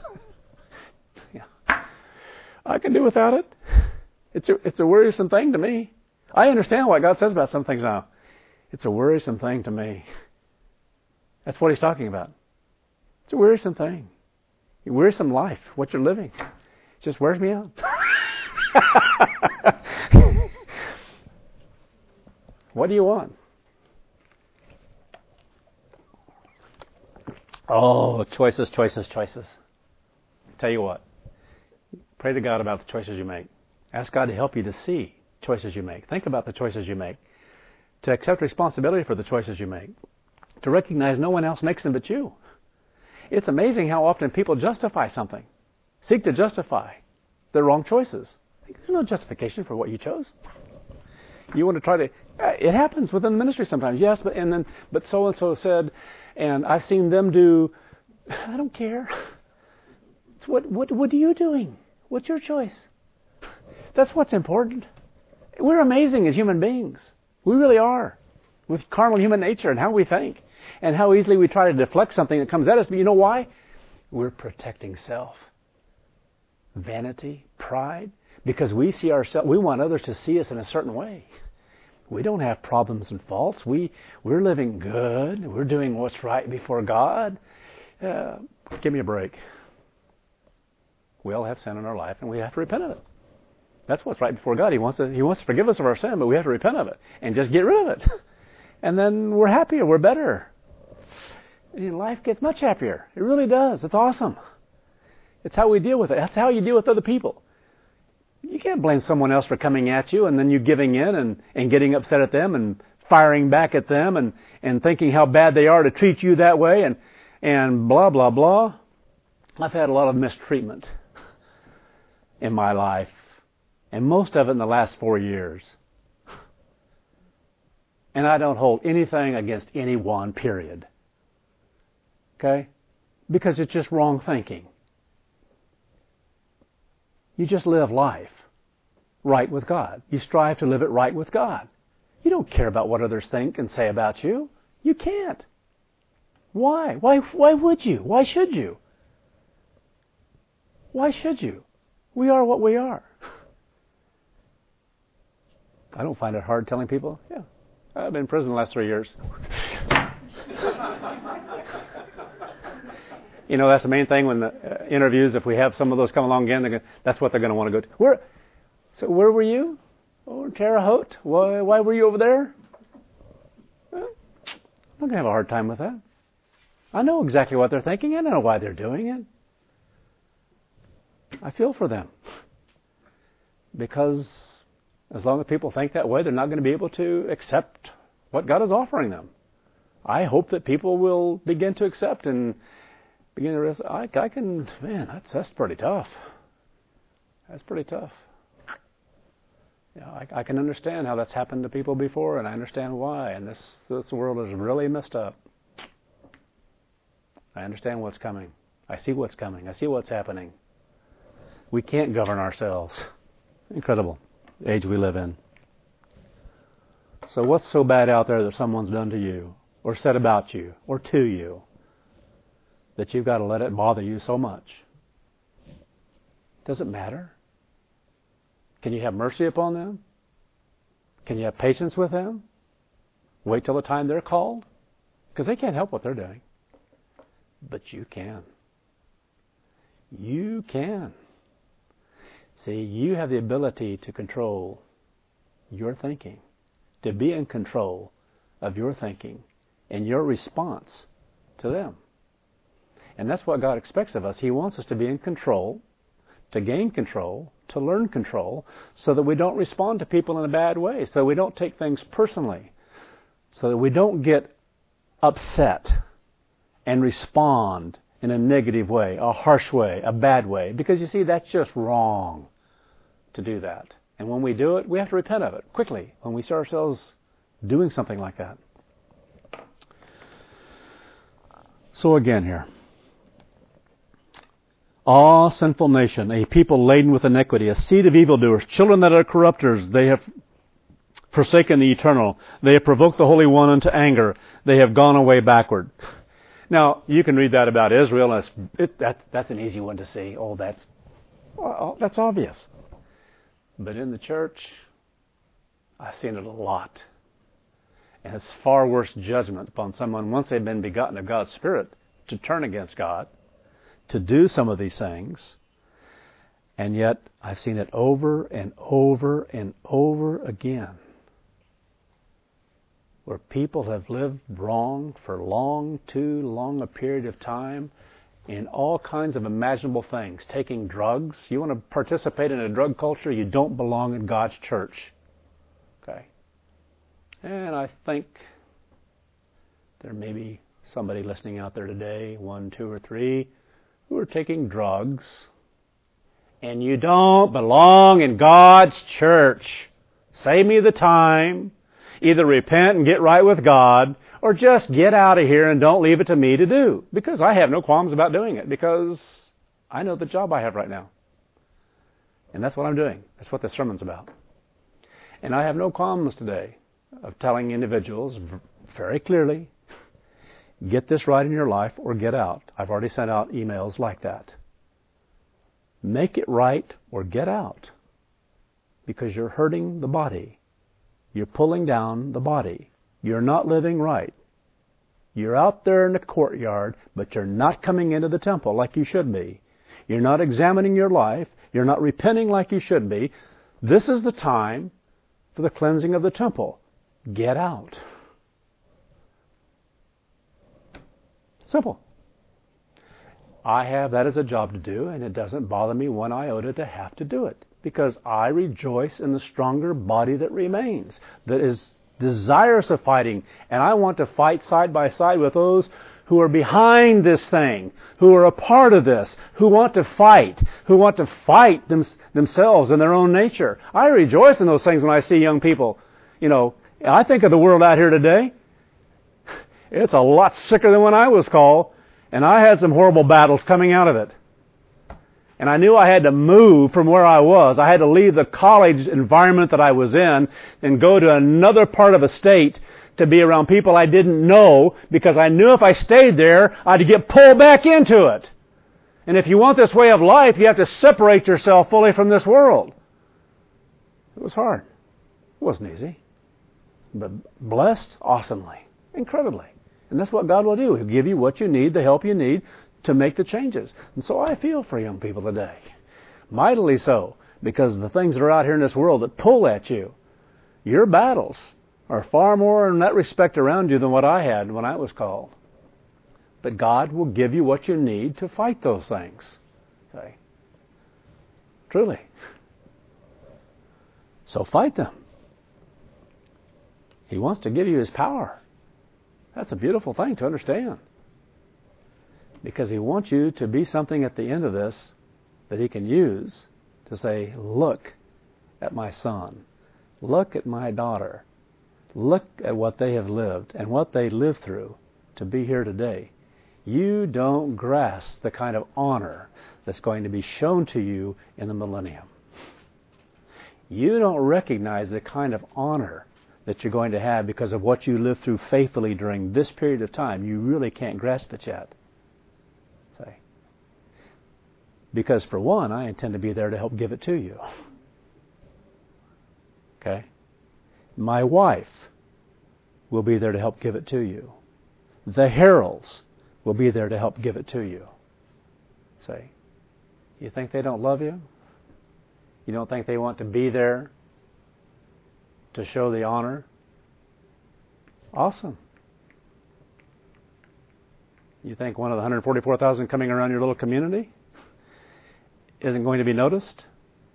Yeah. I can do without it. It's a, it's a worrisome thing to me. I understand what God says about some things now. It's a worrisome thing to me. That's what He's talking about. It's a wearisome thing. A wearisome life, what you're living. It just wears me out. What do you want? Oh, choices, choices, choices. Tell you what. Pray to God about the choices you make. Ask God to help you to see choices you make. Think about the choices you make. To accept responsibility for the choices you make. To recognize no one else makes them but you. It's amazing how often people justify something, seek to justify their wrong choices. There's no justification for what you chose. You want to try to. It happens within the ministry sometimes. Yes, but and then but so and so said, and I've seen them do. I don't care. It's what what what are you doing? What's your choice? That's what's important. We're amazing as human beings. We really are, with carnal human nature and how we think. And how easily we try to deflect something that comes at us. But you know why? We're protecting self. Vanity, pride. Because we see ourselves, we want others to see us in a certain way. We don't have problems and faults. We, we're living good. We're doing what's right before God. Uh, give me a break. We all have sin in our life, and we have to repent of it. That's what's right before God. He wants to, He wants to forgive us of our sin, but we have to repent of it and just get rid of it. And then we're happier. We're better. And life gets much happier. It really does. It's awesome. It's how we deal with it. That's how you deal with other people. You can't blame someone else for coming at you and then you giving in and, and getting upset at them and firing back at them and, and thinking how bad they are to treat you that way and, and blah, blah, blah. I've had a lot of mistreatment in my life, and most of it in the last four years. And I don't hold anything against anyone, period. Okay? Because it's just wrong thinking. You just live life right with God. You strive to live it right with God. You don't care about what others think and say about you. You can't. Why? Why, why would you? Why should you? Why should you? We are what we are. I don't find it hard telling people, yeah, I've been in prison the last three years. You know, that's the main thing when the uh, interviews, if we have some of those come along again, they're gonna, that's what they're going to want to go to. Where, so where were you? Oh, Terre Haute. Why, why were you over there? Well, I'm not going to have a hard time with that. I know exactly what they're thinking. I know why they're doing it. I feel for them. Because as long as people think that way, they're not going to be able to accept what God is offering them. I hope that people will begin to accept and begin to realize, I, I can, man, that's, that's pretty tough. That's pretty tough. Yeah, I, I can understand how that's happened to people before, and I understand why. And this, this world is really messed up. I understand what's coming. I see what's coming. I see what's happening. We can't govern ourselves. Incredible age we live in. So what's so bad out there that someone's done to you, or said about you, or to you, that you've got to let it bother you so much? Does it matter? Can you have mercy upon them? Can you have patience with them? Wait till the time they're called? Because they can't help what they're doing. But you can. You can. See, you have the ability to control your thinking, to be in control of your thinking and your response to them. And that's what God expects of us. He wants us to be in control, to gain control, to learn control, so that we don't respond to people in a bad way, so that we don't take things personally, so that we don't get upset and respond in a negative way, a harsh way, a bad way. Because you see, that's just wrong to do that. And when we do it, we have to repent of it quickly when we see ourselves doing something like that. So again here. Ah, sinful nation, a people laden with iniquity, a seed of evildoers, children that are corrupters, they have forsaken the eternal. They have provoked the Holy One unto anger. They have gone away backward. Now, you can read that about Israel, and it's, it, that, that's an easy one to see. Oh, that's, well, that's obvious. But in the church, I've seen it a lot. And it's far worse judgment upon someone, once they've been begotten of God's Spirit, to turn against God, to do some of these things. And yet, I've seen it over and over and over again, where people have lived wrong for long, too long a period of time in all kinds of imaginable things. Taking drugs. You want to participate in a drug culture, you don't belong in God's church. Okay? And I think there may be somebody listening out there today, one, two, or three, who are taking drugs, and you don't belong in God's church. Save me the time. Either repent and get right with God, or just get out of here and don't leave it to me to do. Because I have no qualms about doing it, because I know the job I have right now. And that's what I'm doing. That's what this sermon's about. And I have no qualms today of telling individuals very clearly, get this right in your life or get out. I've already sent out emails like that. Make it right or get out, because you're hurting the body. You're pulling down the body. You're not living right. You're out there in the courtyard, but you're not coming into the temple like you should be. You're not examining your life. You're not repenting like you should be. This is the time for the cleansing of the temple. Get out. Simple. I have that as a job to do, and it doesn't bother me one iota to have to do it, because I rejoice in the stronger body that remains, that is desirous of fighting, and I want to fight side by side with those who who are behind this thing, who are a part of this, who want to fight, who want to fight them, themselves in their own nature. I rejoice in those things when I see young people. You know, I think of the world out here today. It's a lot sicker than when I was called, and I had some horrible battles coming out of it. And I knew I had to move from where I was. I had to leave the college environment that I was in and go to another part of a state to be around people I didn't know, because I knew if I stayed there, I'd get pulled back into it. And if you want this way of life, you have to separate yourself fully from this world. It was hard. It wasn't easy. But blessed awesomely, incredibly. And that's what God will do. He'll give you what you need, the help you need to make the changes. And so I feel for young people today. Mightily so, because the things that are out here in this world that pull at you, your battles are far more in that respect around you than what I had when I was called. But God will give you what you need to fight those things. Okay? Truly. So fight them. He wants to give you His power. That's a beautiful thing to understand. Because He wants you to be something at the end of this that He can use to say, look at my son. Look at my daughter. Look at what they have lived and what they lived through to be here today. You don't grasp the kind of honor that's going to be shown to you in the millennium. You don't recognize the kind of honor that you're going to have because of what you lived through faithfully during this period of time. You really can't grasp it yet. Say, because for one, I intend to be there to help give it to you. Okay? My wife will be there to help give it to you. The heralds will be there to help give it to you. Say, you think they don't love you? You don't think they want to be there to show the honor? Awesome. You think one of the one hundred forty-four thousand coming around your little community isn't going to be noticed?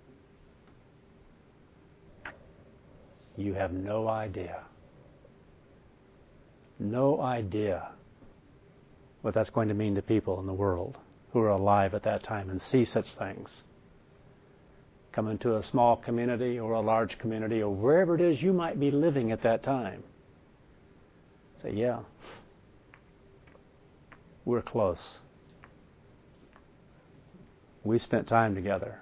You have no idea. No idea what that's going to mean to people in the world who are alive at that time and see such things. Come into a small community or a large community or wherever it is you might be living at that time. Say, yeah, we're close. We spent time together.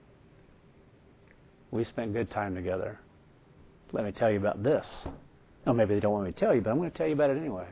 We spent good time together. Let me tell you about this. Oh, maybe they don't want me to tell you, but I'm going to tell you about it anyway.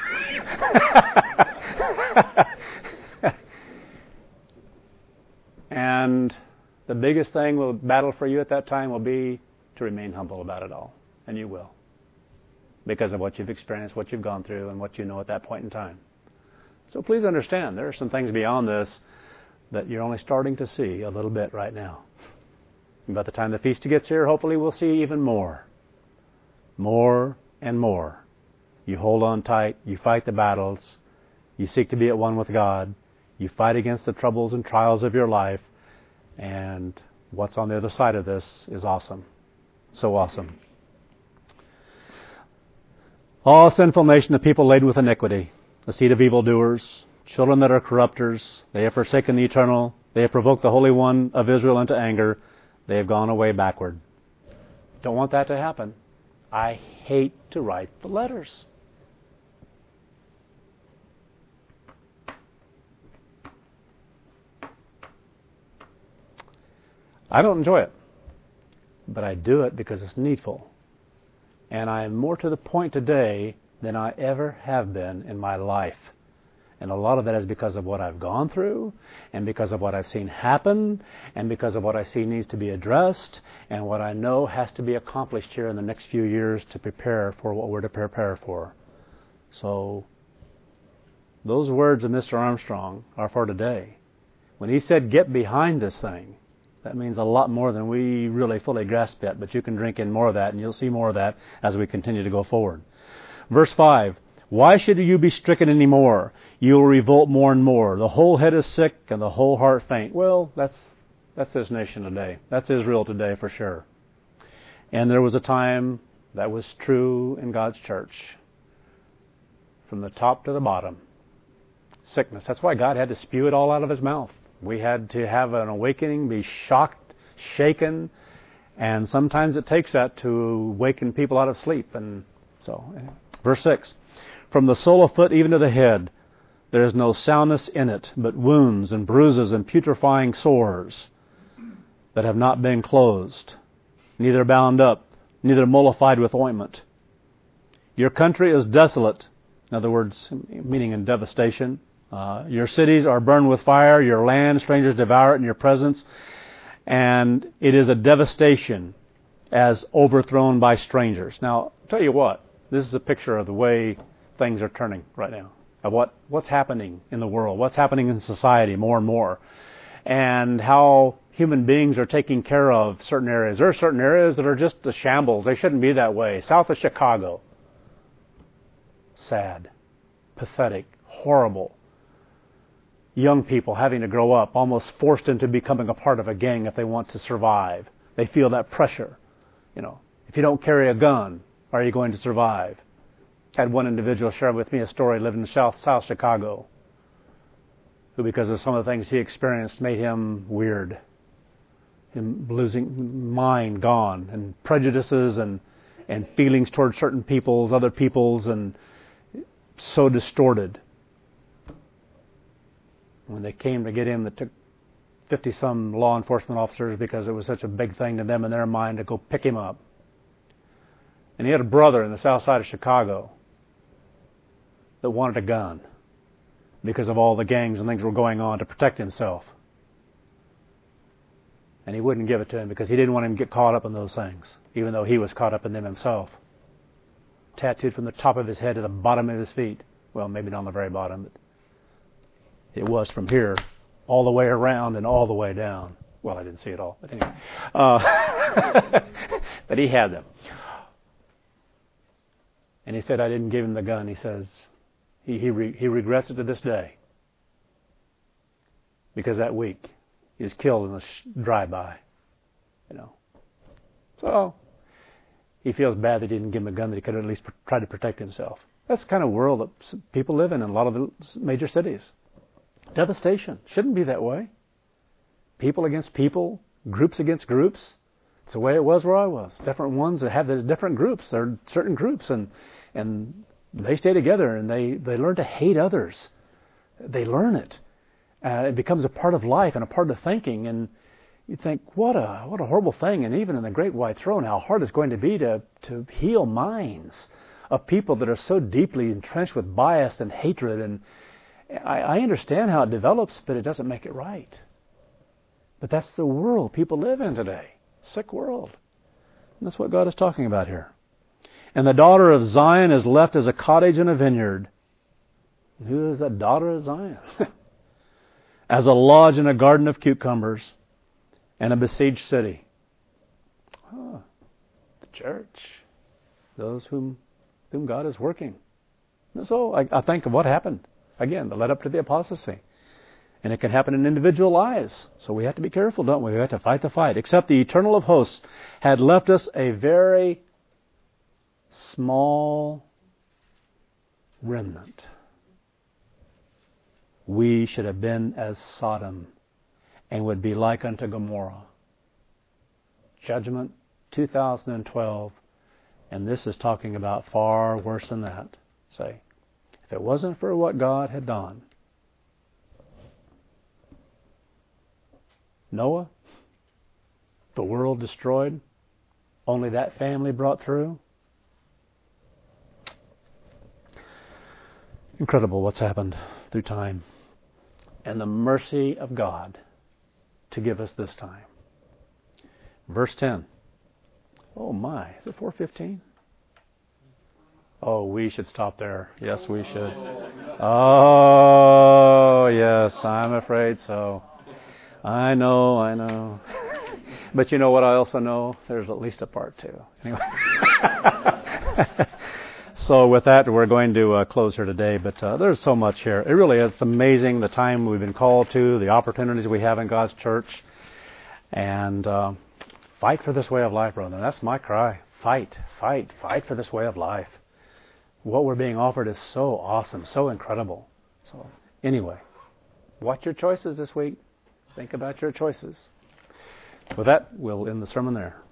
And the biggest thing will battle for you at that time will be to remain humble about it all. And you will. Because of what you've experienced, what you've gone through, and what you know at that point in time. So please understand, there are some things beyond this that you're only starting to see a little bit right now. And by the time the feast gets here, hopefully we'll see even more. More and more. You hold on tight. You fight the battles. You seek to be at one with God. You fight against the troubles and trials of your life. And what's on the other side of this is awesome. So awesome. All sinful nation of people laden with iniquity, the seed of evildoers, children that are corrupters, they have forsaken the eternal, they have provoked the Holy One of Israel into anger, they have gone away backward. Don't want that to happen. I hate to write the letters. I don't enjoy it, but I do it because it's needful. And I am more to the point today than I ever have been in my life. And a lot of that is because of what I've gone through, and because of what I've seen happen, and because of what I see needs to be addressed, and what I know has to be accomplished here in the next few years to prepare for what we're to prepare for. So, those words of Mister Armstrong are for today. When he said, get behind this thing, that means a lot more than we really fully grasp yet, but you can drink in more of that, and you'll see more of that as we continue to go forward. Verse five, why should you be stricken any more? You will revolt more and more. The whole head is sick, and the whole heart faint. Well, that's that's this nation today. That's Israel today for sure. And there was a time that was true in God's church. From the top to the bottom, sickness. That's why God had to spew it all out of his mouth. We had to have an awakening, be shocked, shaken, and sometimes it takes that to waken people out of sleep. And so, verse six, from the sole of foot even to the head, there is no soundness in it, but wounds and bruises and putrefying sores that have not been closed, neither bound up, neither mollified with ointment. Your country is desolate, in other words, meaning in devastation. Uh, your cities are burned with fire, your land, strangers devour it in your presence, and it is a devastation as overthrown by strangers. Now, I'll tell you what, this is a picture of the way things are turning right now, of what, what's happening in the world, what's happening in society more and more, and how human beings are taking care of certain areas. There are certain areas that are just a shambles. They shouldn't be that way. South of Chicago. Sad, pathetic, horrible. Young people having to grow up, almost forced into becoming a part of a gang if they want to survive. They feel that pressure. You know, if you don't carry a gun, are you going to survive? Had one individual share with me a story, lived in South, South Chicago, who, because of some of the things he experienced, made him weird. Him losing mind gone, and prejudices and, and feelings towards certain peoples, other peoples, and so distorted. When they came to get him, it took fifty-some law enforcement officers because it was such a big thing to them in their mind to go pick him up. And he had a brother in the south side of Chicago that wanted a gun because of all the gangs and things that were going on to protect himself. And he wouldn't give it to him because he didn't want him to get caught up in those things, even though he was caught up in them himself. Tattooed from the top of his head to the bottom of his feet. Well, maybe not on the very bottom, but it was from here all the way around and all the way down. Well, I didn't see it all, but anyway. Uh, but he had them. And he said, I didn't give him the gun. He says, he he, re, he regrets it to this day. Because that week, he was killed in a sh- drive-by. You know. So, he feels bad that he didn't give him a gun, that he could at least pr- try to protect himself. That's the kind of world that people live in in a lot of the major cities. Devastation. Shouldn't be that way. People against people, groups against groups. It's the way it was where I was. Different ones that have these different groups. There are certain groups, and and they stay together, and they, they learn to hate others. They learn it. Uh, it becomes a part of life and a part of thinking, and you think, what a what a horrible thing. And even in the Great White Throne, how hard it's going to be to, to heal minds of people that are so deeply entrenched with bias and hatred. And I, I understand how it develops, but it doesn't make it right. But that's the world people live in today. Sick world. And that's what God is talking about here. And the daughter of Zion is left as a cottage in a vineyard. And who is that daughter of Zion? As a lodge in a garden of cucumbers and a besieged city. Oh, the church. Those whom, whom God is working. And so I, I think of what happened. Again, the led up to the apostasy. And it can happen in individual lives. So we have to be careful, don't we? We have to fight the fight. Except the Eternal of hosts had left us a very small remnant. We should have been as Sodom and would be like unto Gomorrah. Judgment two thousand twelve. And this is talking about far worse than that. Say, if it wasn't for what God had done, Noah, the world destroyed, only that family brought through. Incredible what's happened through time. And the mercy of God to give us this time. Verse ten. Oh my, is it four fifteen? Oh, we should stop there. Yes, we should. Oh, yes, I'm afraid so. I know, I know. But you know what I also know? There's at least a part two. Anyway. So with that, we're going to uh, close here today. But uh, there's so much here. It really is amazing the time we've been called to, the opportunities we have in God's church. And uh, fight for this way of life, brother. That's my cry. Fight, fight, fight for this way of life. What we're being offered is so awesome, so incredible. So Anyway, watch your choices this week. Think about your choices. With that, we'll end the sermon there.